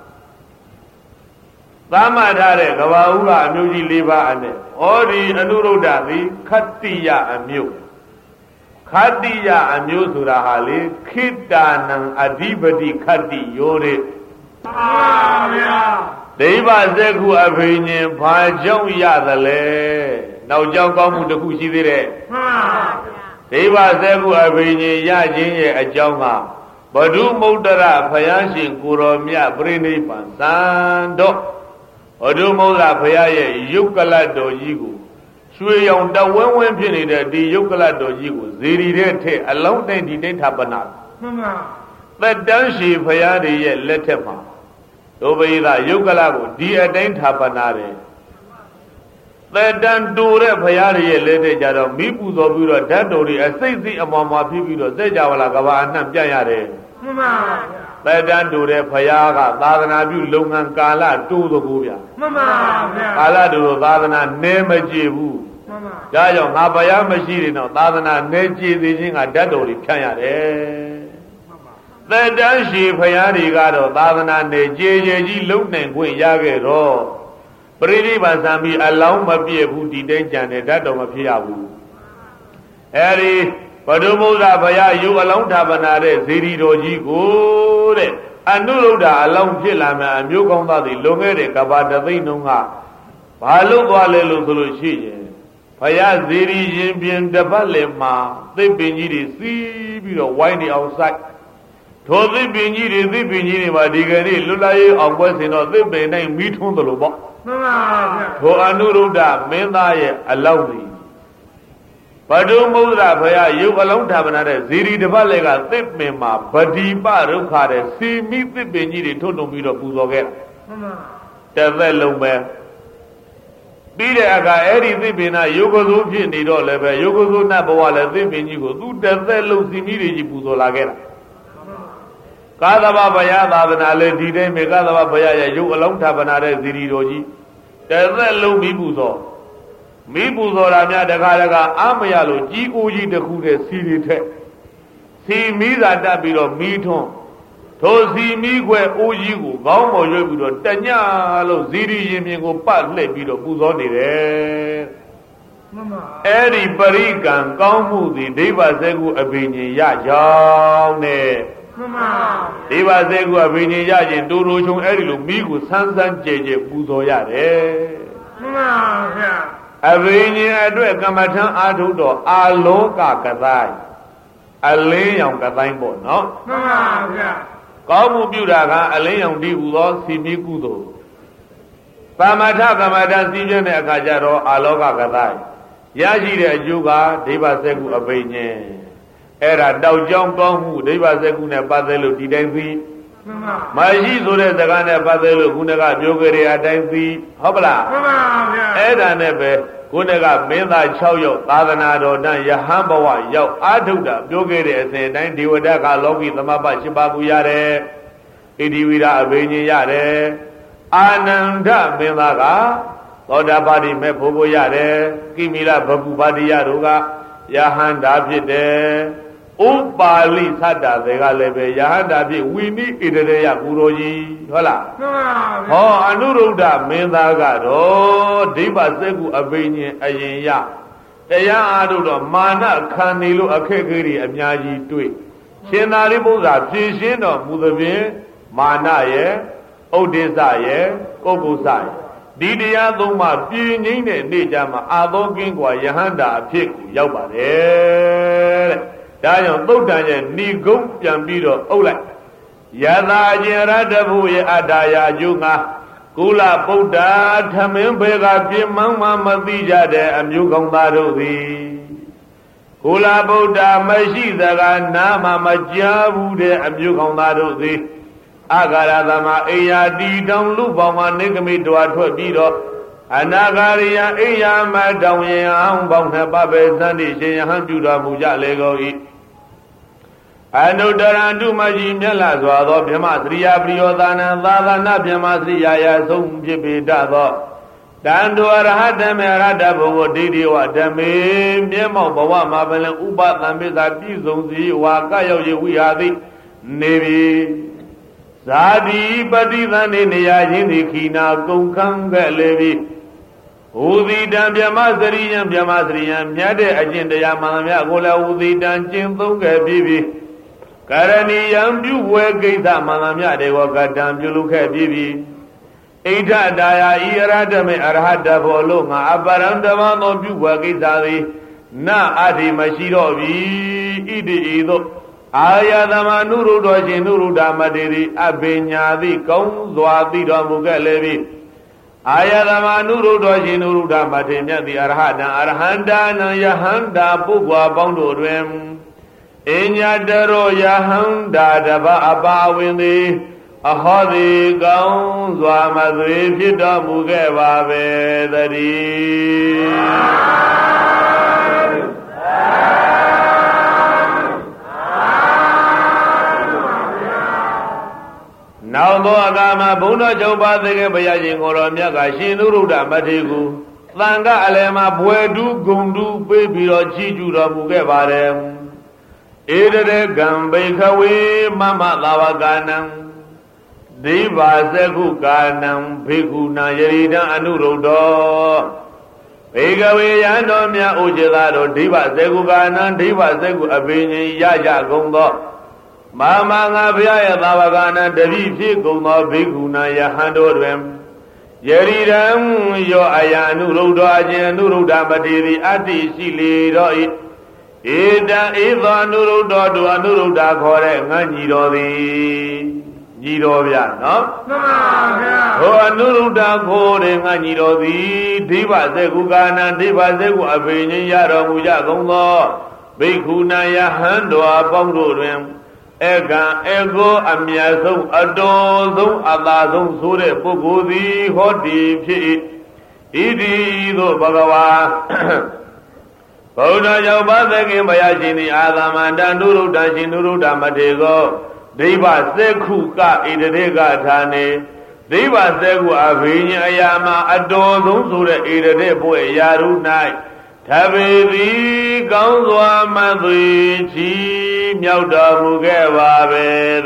သမထားတဲ့ကဘာဥကအမျိုးကြီး၄ပါးအနဲ့ဩဒီအနုရုဒ္ဓသည်ခတ္တိယအမျိုးခတ္တိယအမျိုးဆိုတာဟာလေခိတ္တာနံအဓိပတိခတ္တိယောတဲ့မှန်ပါဗျာဒိဗ္ဗဇေကုအဘိညာဉ်ဘာကြောင့်ရသလဲနောက်ကြောင့်ကောင်းမှုတစ်ခုရှိသေးတယ်မှန်ပါဗျာဒိဗ္ဗဇေကုအဘိညာဉ်ရခြင်းရဲ့အကြောင်းကဘဒုမုဒ္ဒရဘုရားရှင်ကိုရောမြတ်ပြိဋိဘံသံတော်ဘဒုမုဒ္ဒရဘုရားရဲ့ယုတ်ကလတ်တော်ကြီးကိုရွှေရောင်တဝင်းဝင်းဖြစ်နေတဲ့ဒီယုတ်ကလတ်တော်ကြီးကိုဇေရီတဲ့ထက်အလုံးတိုင်းဒီတိုင်းထာပနာမှန်ပါသက်တမ်းရှိဘုရားတွေရဲ့လက်ထက်မှာဒုဗိဒယုတ်ကလကိုဒီအတိုင်းထာပနာတယ်သက်တမ်းတူတဲ့ဘုရားတွေရဲ့လက်ထက်ကြတော့မိပူဇော်ပြီးတော့ဓာတ်တော်တွေအစိတ်စိတ်အမော်မှာဖြစ်ပြီးတော့စัจ java လာကဘာအနှံ့ပြရတယ်မှန်ပါဗျာသက်တမ်းတူတဲ့ဘုရားကသာသနာပြုလုပ်ငန်းကာလတူသကိုဗျာမှန်ပါဗျာကာလတူသာသနာနဲမကြည့်ဘူးမှန်ပါဒါကြောင့်ငါဘုရားမရှိရင်တော့သာသနာနဲကြည်သေးခြင်းကဓာတ်တော်တွေဖြန့်ရတယ်သက်တမ်းရှိဘုရားတွေကတော့သာသနာနဲ့ကြေကြေကြီးလုံနိုင်ခွင့်ရခဲ့တော့ပရိနိဗ္ဗာန်စံပြီးအလောင်းမပြည့်ဘူးဒီတိုင်းကြံတယ်ဓာတ်တော်မဖြစ်ရဘူးအဲဒီဘဒုမုဒ္ဒဘုရားယုတ်အလောင်းဌာပနာတဲ့ဇေဒီတော်ကြီးကိုတဲ့အနုရုဒ္ဓအလောင်းဖြစ်လာမယ်အမျိုးကောင်းသားတွေလွန်ခဲ့တဲ့ကဘာတသိန်းလုံးကဘာလို့သွားလဲလို့ဆိုလို့ရှိရင်ဘုရားဇေဒီရင်ပြင်တပတ်လည်မှာသစ်ပင်ကြီးတွေစီးပြီးတော့ဝိုင်းနေအောင်စိုက်ထိုသစ်ပင်ကြီးတွေမှာဒီကနေ့လွတ်လပ်ရေးအောင်ပွဲစဉ်တော့သစ်ပင်တိုင်းမီးထွန်းသလိုပေါ့မှန်ပါဗျာထိုအနုရုဒ္ဓမင်းသားရဲ့အလောက်ကြီးဘဒုမုဒ္ဒရာဘုရားယုတ်အလုံးဌာပနာတဲ့ဇီရီတပတ်လည်းကသစ်ပင်မှာဗတိပရုခတဲ့စီမိသစ်ပင်ကြီးတွေထုတ်တုံပြီးတော့ပူဇော်ခဲ့မှန်ပါတစ်သက်လုံးပဲပြီးတဲ့အခါအဲ့ဒီသစ်ပင်ကယုတ်ကစိုးဖြစ်နေတော့လည်းပဲယုတ်ကစိုးနတ်ဘဝလည်းသစ်ပင်ကြီးကိုသူတစ်သက်လုံးစီမိတွေကြီးပူဇော်လာခဲ့တာကာသဗဘုရားသာသနာလေဒီတိုင်းမေကာသဗဘုရားရဲ့ရုပ်အလုံးဌာပနာတဲ့ဇီရီတော်ကြီးတသက်လုံးမိပူဇော်တာများတခါအာမရလို့ကြီးအိုးကြီးတစ်ခုတဲ့စီရီထက်စီမိသာတက်ပြီးတော့မိထွန်းထိုစီမိခွဲအိုးကြီးကိုခေါင်းပေါ်ရွက်ပြီးတော့တညလို့ဇီရီရင်ပြင်ကိုပတ်လှည့်ပြီးတော့ပူဇော်နေတယ်မှန်ပါအဲ့ဒီပရိကံကောင်းမှုသည်ဒိဗ္ဗဇေကုအဘိညာဉ်ရကြောင်းနဲ့မှန်ပါဒိဗ္ဗဇေကုအဘိညာဉ်ရခြင်းတူတူချုံအဲ့ဒီလိုမိကိုဆန်းဆန်းကြဲကြဲပူဇော်ရတယ်မှန်ပါဗျာအဘိညာဉ်အတွက်ကမ္မထံအာထုတော်အာလောကကတိုင်းအလင်းရောင်ကတိုင်းပေါ့နော်မှန်ပါဗျာကောင်းမှုပြုတာကအလင်းရောင်တည်ဟူသောစီမိကုသိုလ်သမထကမ္မထစီပြတဲ့အခါကျတော့အာလောကကတိုင်းရရှိတဲ့အကျိုးကဒိဗ္ဗဇေကုအဘိညာဉ်အဲ့ဒါတောက်ကြောင်းကောင်းမှုဒိဗ္ဗဇေကုနဲ့ပတ်သက်လို့ဒီတိုင်းသိမှန်ပါမရှိဆိုတဲ့စကားနဲ့ပတ်သက်လို့ခုနကပြောကြတဲ့အတိုင်းသိဟုတ်ပလားမှန်ပါဗျာအအဲ့ဒါနဲ့ပဲကိုယ်ကမင်းသား6ယောက်သာသနာတော်တန်ယဟန်ဘဝရောက်အာထုတာပြောခဲ့တဲ့အစဉ်တိုင်းဒေဝဒကလောကီသမပ7ပါးကူရတယ်ဣတိဝိရအဘိညာဉ်ရတယ်အာနန္ဒမင်းသားကသောတာပတိမဲ့ဖို့ကိုရတယ်ကိမိရဘဂုပါတိယတို့ကယဟန္တာဖြစ်တယ်ဥပါလိသတ္တတွေကလည်းပဲယဟန္တာဖြစ်ဝိနိဣတရေယကုရောကြီးဟုတ်လားဟောအနုရုဒ္ဓမင်းသားကတော့ဒိဗ္ဗစက္ကုအဘိညာဉ်အရင်ရတရားအားထုတ်တော့မာနခံနေလို့အခက်အခဲတွေအများကြီးတွေ့ရှင်သာရိပုတ္တရာဖြည့်ရှင်းတော်မူသဖြင့်မာနရဲ့ဥဒိစ္စရဲ့ကုက္ကုစရဲ့ဒီတရားသုံးပါးပြင်းငိမ့်တဲ့နေ့ကြမှာအာသောကင်းกว่าယဟန္တာအဖြစ်ကိုရောက်ပါတယ်တဲ့ဒါကြောင့်သုတ်တန်ရဲ့ဏိဂုံးပြန်ပြီးတော့အုပ်လိုက်ယသာကျင်ရတ္တဘုရဲ့အတ္တရာအကျိုးငါကုလဗုဒ္ဓထမင်းဘေကပြင်းမှန်းမှမသိကြတဲ့အမျိုးကောင်းသားတို့သည်ကုလဗုဒ္ဓမရှိစကားနားမှမကြားဘူးတဲ့အမျိုးကောင်းသားတို့သည်အာဂရသမအိယာတီတောင်လူပေါင်းမှနေကမိတော်ထွက်ပြီးတော့အနာဂရိယအိယာမတောင်ရင်အောင်ပေါင်းနှစ်ပါးပဲသန္တိရှင်ယဟန်ပြုတော်မူကြလေကုန်၏အနုတရန္တုမကြီးမြတ်လာစွာသောဗြဟ္မသရိယပရိယောသာနံသာသနာဗြဟ္မသရိယာယဆုံးဖြစ်ပေတတ်သောတန်တောရဟတမေရတ္တဘုဝဒိဋ္ဌိဝဓမ္မေမျက်မှောက်ဘဝမှာပလင်ဥပသံပိသာပြည့်စုံစီဝါကရောက်ရဝိဟာတိနေပြီဇာတိပฏิသန္တိနေရာချင်းသည်ခိနာကုန်ခန်းခဲ့လေပြီဟူသီတံဗြဟ္မစရိယံဗြဟ္မစရိယံမြတ်တဲ့အကျင့်တရားမှန်သမျှကိုလည်းဟူသီတံကျင့်သုံးခဲ့ပြီကရဏီယံပြုဝဲကိစ္စမှန်သမျှတွေကိုကတံပြုလုပ်ခဲ့ပြီဣဋ္ဌတာယာဤအရဟတမေအရဟတဘောလို့ငါအပရံတမသောပြုဝဲကိစ္စသည်နအထိမရှိတော့ပြီဣတိဤသို့အာယသမနုရုဒ္ဓရှင်နုရုဒ္ဓမတေတိအဘိညာတိကောင်းစွာသိတော်မူခဲ့လေပြီအာယသမနုရုဒ္ဓရှင်နုရုဒ္ဓမတေမြတ်သည်အရဟတံအရဟန္တာနံယဟန္တာပုဂ္ဂဝါပေါင်းတို့တွင်အညတရောယဟန္တာတပအပါဝင်သည်အဟောတိကောင်းစွာမသွေဖြစ်တော်မူခဲ့ပါပဲတည်းနောက်သောအခါမှာဘုန်းတော်ချုပ်ပါသေကဘုရားရှင်ကိုတော်မြတ်ကရှင်နုရုဒ္ဓမထေရကိုသံဃအလယ်မှာဘွယ်တူးဂုံတူးပေးပြီးတော့ချီးကျူးတော်မူခဲ့ပါတယ်ဧတရေကံဘိခဝေမမသာဝကာနံဒိဗာစကုကာနံဘေကုဏယရိတံအနုရုဒ္ဓောဘေကဝေယံတော်မြတ်ဥจิตတော်ဒိဗာစကုကာနံဒိဗာစကုအဘိညာရကြကုန်သောမာမငါဘုရားရဲ့သာဝကနာတပိဖြစ်ကုန်သောဘေကုဏယဟန်တို့တွင်ယရိရံယောအယအနုရုဒ္ဓအကျဉ်အနုရုဒ္ဓမတေသည်အတ္တိရှိလေတော့ဤဧတံဧသောအနုရုဒ္ဓတို့အနုရုဒ္ဓခေါ်တဲ့ငါညီတော်သည်ညီတော်ဗျာနော်မှန်ပါဗျာဟောအနုရုဒ္ဓခေါ်တဲ့ငါညီတော်သည်ဒိဗ္ဗစကုကာနံဒိဗ္ဗစကုအဘိညာရတော်မူကြကုန်သောဘိက္ခုဏယဟန်တော်အပေါင်းတို့တွင်ဧကံဧကောအမြတ်ဆုံးအတော်ဆုံးအသာဆုံးဆိုတဲ့ပုဂ္ဂိုလ်သည်ဟောတိဖြစ်၏ဣတိသို့ဘဂဝါဗုဒ္ဓကြောင့်ဘာသခင်ဘုရားရှင်သည်အာသမန္တနုရုဒ္ဓရှင်နုရုဒ္ဓမထေကောဒိဗ္ဗစက္ခုကဣတရေကထာနေဒိဗ္ဗစက္ခုအဘိညာအယာမအတော်ဆုံးဆိုတဲ့ဣတရေဘွဲ့ရာရု၌သဗ္ဗေတိကောင်းစွာမသွေချီမြောက်တော်မူခဲ့ပါပဲတ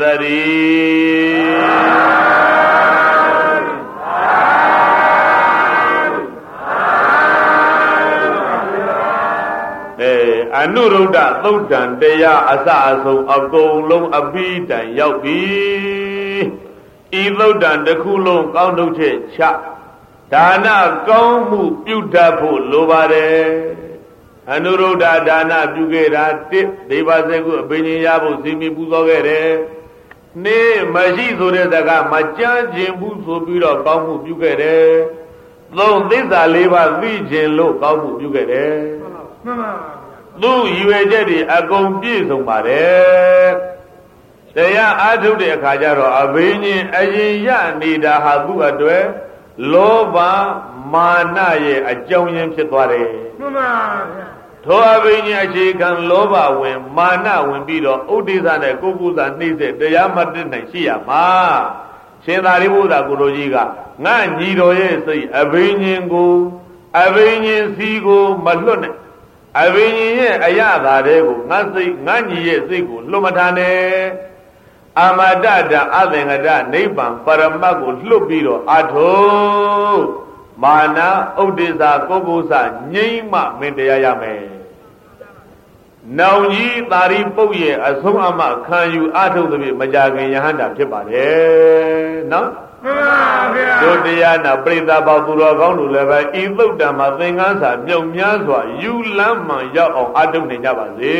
ည်းအနုရုဒ္ဓသုတ်တံတရားအစအဆုံးအကုန်လုံးအပြီးတိုင်ရောက်ပြီဤသုတ်တံတစ်ခုလုံးကောင်းထုတ်ချက်ချဒါနကောင်းမှုပြုတတ်ဖို့လိုပါတယ်အနုရုဒ္ဓဒါနပြုခဲ့တာတစ်ဒိဗ္ဗစကုအဘိညာရဖို့စီမီပူဇော်ခဲ့တယ်နေ့မရှိဆိုတဲ့စကားမကြမ်းကျင်ဘူးဆိုပြီးတော့ကောင်းမှုပြုခဲ့တယ်သုံးသစ္စာလေးပါးသိခြင်းလို့ကောင်းမှုပြုခဲ့တယ်မှန်ပါသူ့ရွယ်ချက်တွေအကုန်ပြည့်စုံပါတယ်တရားအားထုတ်တဲ့အခါကျတော့အဘိညာအရင်ရနေတာဟာသူ့အတွက်လောဘမာနရဲ့အကြောင်းရင်းဖြစ်သွားတယ်မှန်ပါဗျာထိုအဘိညာအခြေခံလောဘဝင်မာနဝင်ပြီးတော့ဥဒိစ္စနဲ့ကိုကုသနှိမ့်တဲ့တရားမတတ်နိုင်ရှိရမှာရှင်သာရိပုတ္တရာကိုလိုကြီးကငါညီတော်ရဲ့စိတ်အဘိညာကိုအဘိညာစီကိုမလွတ်နဲ့အဘိညာရဲ့အရသာတွေကိုငါစိတ်ငါညီရဲ့စိတ်ကိုလွတ်မထားနဲ့အမတတအသင်္ကတနိဗ္ဗာန်ပရမတ်ကိုလွတ်ပြီးတော့အထုမာနဥဒိစ္စကိုကုသငြိမ့်မှမင်းတရားရမယ်နောင်ကြီးသာရိပုတ္တရဲ့အဆုံးအမခံယူအထုတ်သဖြင့်မကြခင်ယဟန္တာဖြစ်ပါတယ်နော်မှန်ပါဗျာတို့တရားနာပရိသတ်ပေါသူတော်ကောင်းတို့လည်းပဲဤသုတ်တံမှာသင်္ကန်းစာမြုပ်များစွာယူလမ်းမှန်ရောက်အောင်အထုတ်နေကြပါစေ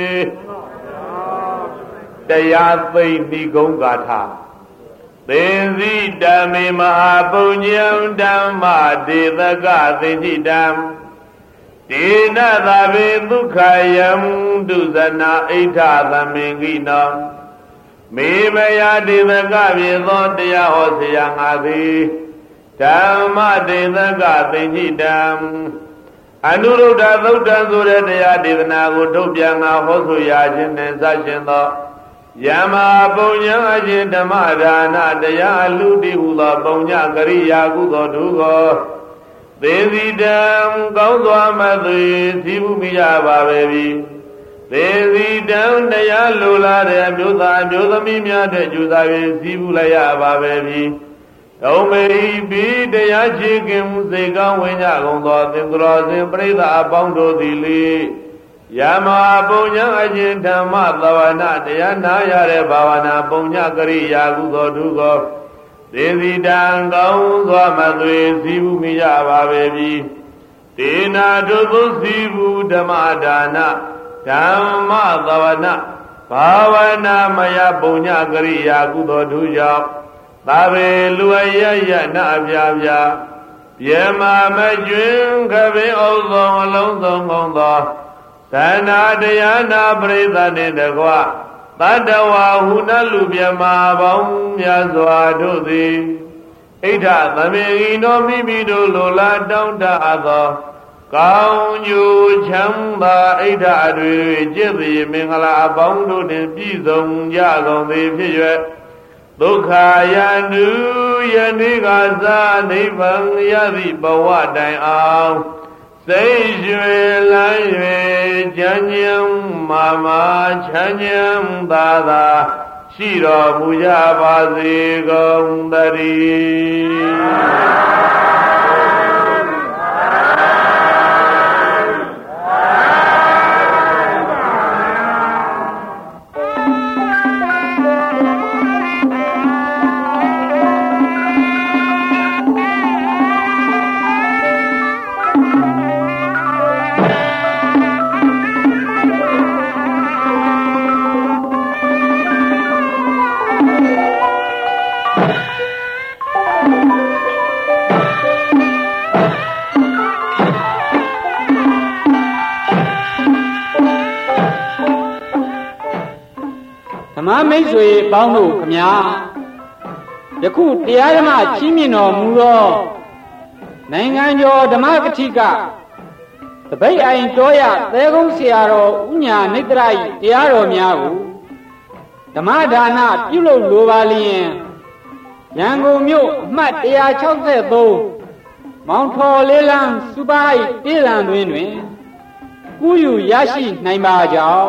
တရားသိမ့်ဒီကုန်းဂါထာသင်္စီတမေမဟာပုညံဓမ္မဒေသကသင်္စီတံဒေနသာဝေဒုက္ခယံဒုဇနာအိဋ္ဌသမင်္ဂိနောမေဘယဒေသကပြေသောတရားဟောဆရာငါသည်ဓမ္မဒေသကသင်္စိတံအနုရုဒ္ဓသုတ်တံဆိုတဲ့တရားဒေသနာကိုထုတ်ပြန်ငါဟောဆိုရခြင်းနဲ့စရှင်သောယမပုံညာအခြင်းဓမ္မဒါနတရားအလူတိဟုသောပုံညာကရိယာကုသောဒုကောသေစီတံကောင်းစွာမသွေစီမှုမိရပါပဲပြီသေစီတံတရားလိုလားတဲ့အမျိုးသားအမျိုးသမီးများတဲ့ကျူစာရင်စီမှုလိုက်ရပါပဲပြီဒုံမေပိတရားချေခင်မှုစေကောင်းဝင်ကြကုန်သောသင်္ကရောစဉ်ပရိသအပေါင်းတို့သည်လေယမပုံညာအခြင်းဓမ္မသဝနာတရားနာရတဲ့ဘာဝနာပုံညာကရိယာကုသောဒုကောသေစီတံကောင်းစွာမသွေစီမှုမိကြပါပဲပြီဒေနာတုသုစီမှုဓမ္မဒါနဓမ္မသဝနာဘာဝနာမယပုံညာကရိယာကုသိုလ်ထူကြောင့်သာဝေလူအယယနာပြပြပြေမမကျွင်းခပင်ဥသောအလုံးစုံကုန်သောသန္နာတရားနာပရိသတ်နှင့်တကွသတ္တဝါဟုနလူမြမပေါင်းများစွာတို့သည်ဣဋ္ဌသမေဂိနောမိမိတို့လိုလားတောင်းတအပ်သောကောင်းကျိုးချမ်းသာဣဋ္ဌအတွေကျင့်သည်မင်္ဂလာအပေါင်းတို့နှင့်ပြည့်စုံကြကုန်သည်ဖြစ်၍ဒုက္ခယန္တုယနေ့ကစားနိဗ္ဗာန်ရသည့်ဘဝတိုင်အောင်စိတ်ရွှင်လန်း၍ချမ်းချမ်းမာမာချမ်းချမ်းသာသာရှိတော်မူကြပါစေကုန်သတဓမ္မမိတ်ဆွေပေါင်းတို့ခမညာယခုတရားဓမ္မကြီးမြင့်တော်မူသောနိုင်ငံကျော်ဓမ္မကတိကတပိတ်အိုင်တော်ရသဲကုန်းဆရာတော်ဥညာနိတ္တရ၏တရားတော်များကိုဓမ္မဒါနပြုလုပ်လိုပါလျင်ရန်ကုန်မြို့အမှတ်163မောင်ထော်လေးလန်းစူပါ၏ပြည်လံတွင်ကူးယူရရှိနိုင်ပါကြောင်း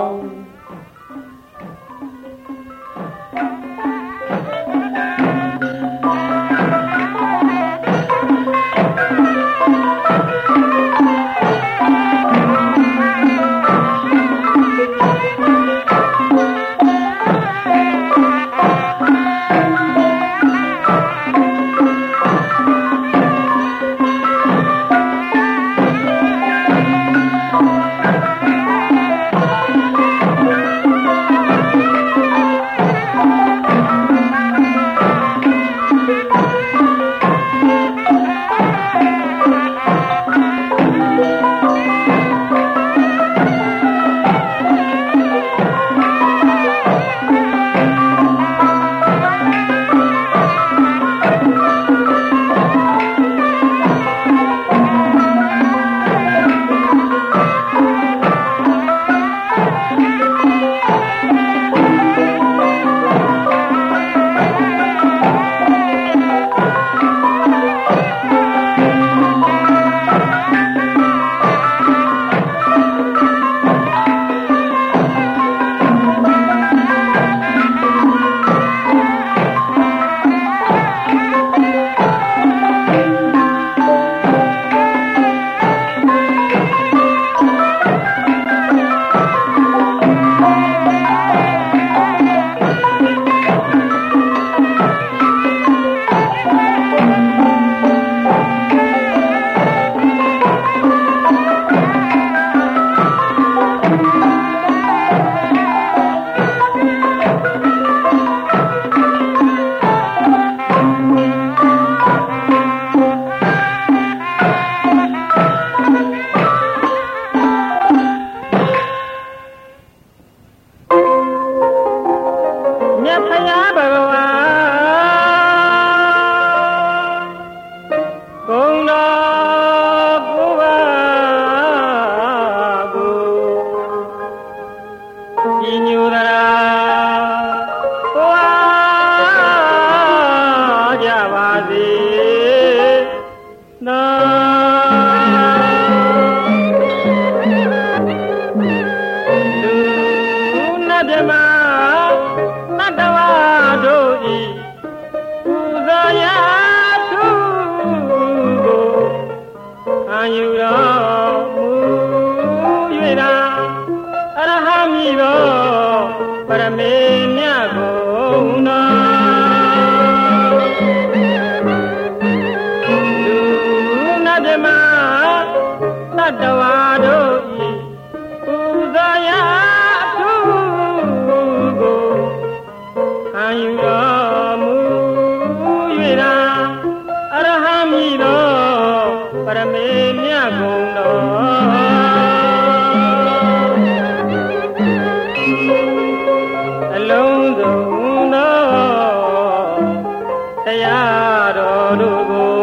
အာယုတော်မူ၍သာအရဟမည်သောပရမေမြတ်ကိုနောလူနာမြမသတ္တဝါတို့ဤပူဇော်ရာအထုကိုခံယူတော်မူ၍သာအရဟမည်သောပရမေမြတ်ကိုနောအလုံးစုံသောတရားတော်တို့ကို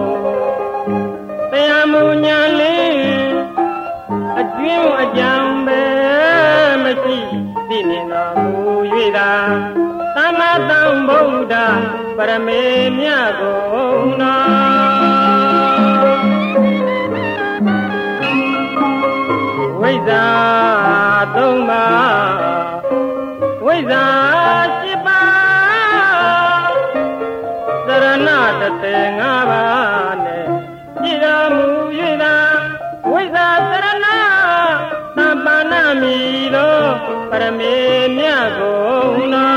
တရားမူညာလေးအကျွင်းအကြံပဲမရှိသိမြင်တော်မူ၍သာသမ္မာသမ္ဗုဒ္ဓပရမေမြတ်ကိုနောဝိဇ္ဇာသုံးပါးဝိဇ္ဇာရှိပါးသရဏ35ပါးနဲ့ကြည်တော်မူ၍သာဝိဇ္ဇာသရဏသမ္ပန္နမီသောပရမေမြတ်ကိုနော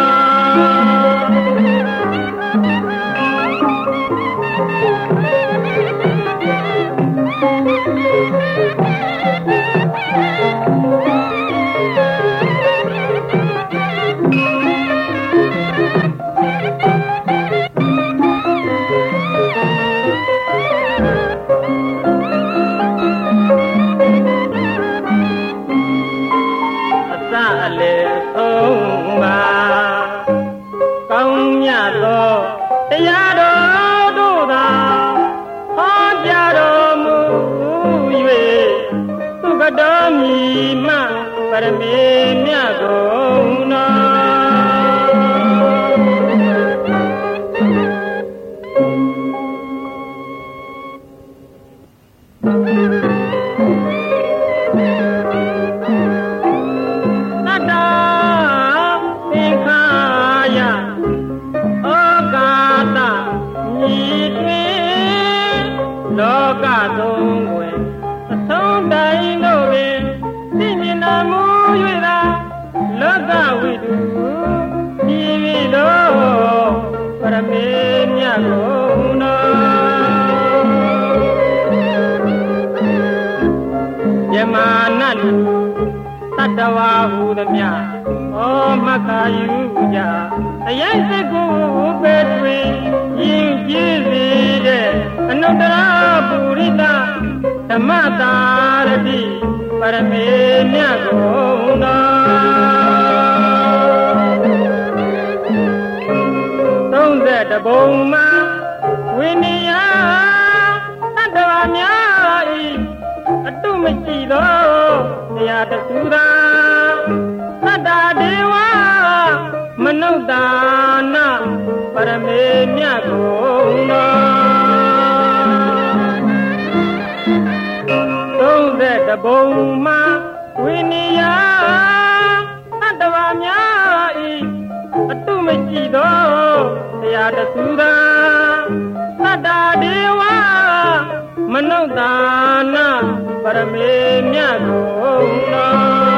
တရားတော်တို့သာဟောကြားတော်မူ၍သုခတော်မြည်မှပရမေမြတ်ကိုနောလောကသုံးွယ်အဆုံးတိုင်းတို့ပင်သိမြင်တော်မူ၍သာလောကဝိတုဤဝိသောပရမေမြတ်ကိုနောယမနတ်လူတတ္တဝါဟုသမျှဩမခာယူကြအယိုက်စကုပဲတွင်ယဉ်ကျေးစေတဲ့အနုတ္တရပုရိသဓမ္မတာရတိပရမေမြတ်ကိုနော30ပုံမှာဝိနည်းတတ္တဝါများဤအတုမရှိသောတရားတခုသာသတ္တဒေဝမနုဿာနပရမေမြတ်ကိုနော30ပုံမှာဝိနည်းတတ္တဝါများဤအတုမရှိသောတရားတခုသာသတ္တဒေဝမနုဿာနပရမေမြတ်ကိုနော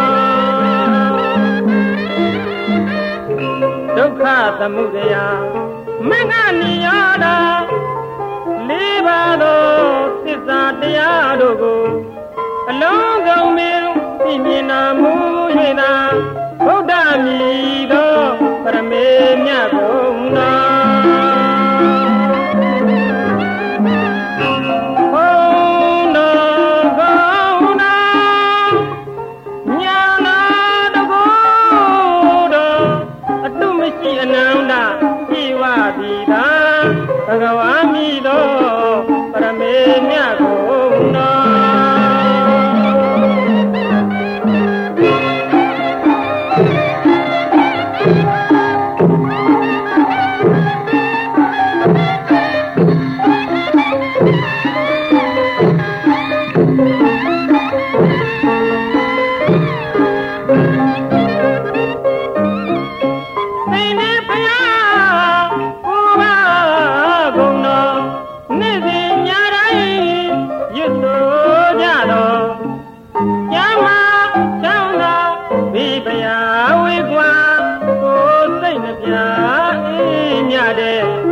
ဒုက္ခသမုဒယမဂ္ဂနိရောဓလေးပါးသောသစ္စာတရားတို့ကိုအလုံးစုံမြင်သိမြင်တော်မူ၍သာဗုဒ္ဓမည်သောပရမေမြတ်ကိုနောအနန္တជីវတိသာဘဂဝါမည်သောပရမေမြတ်ကိုနောဘုရားဝေကွာကိုစိတ်နှပြအေးမြတဲ့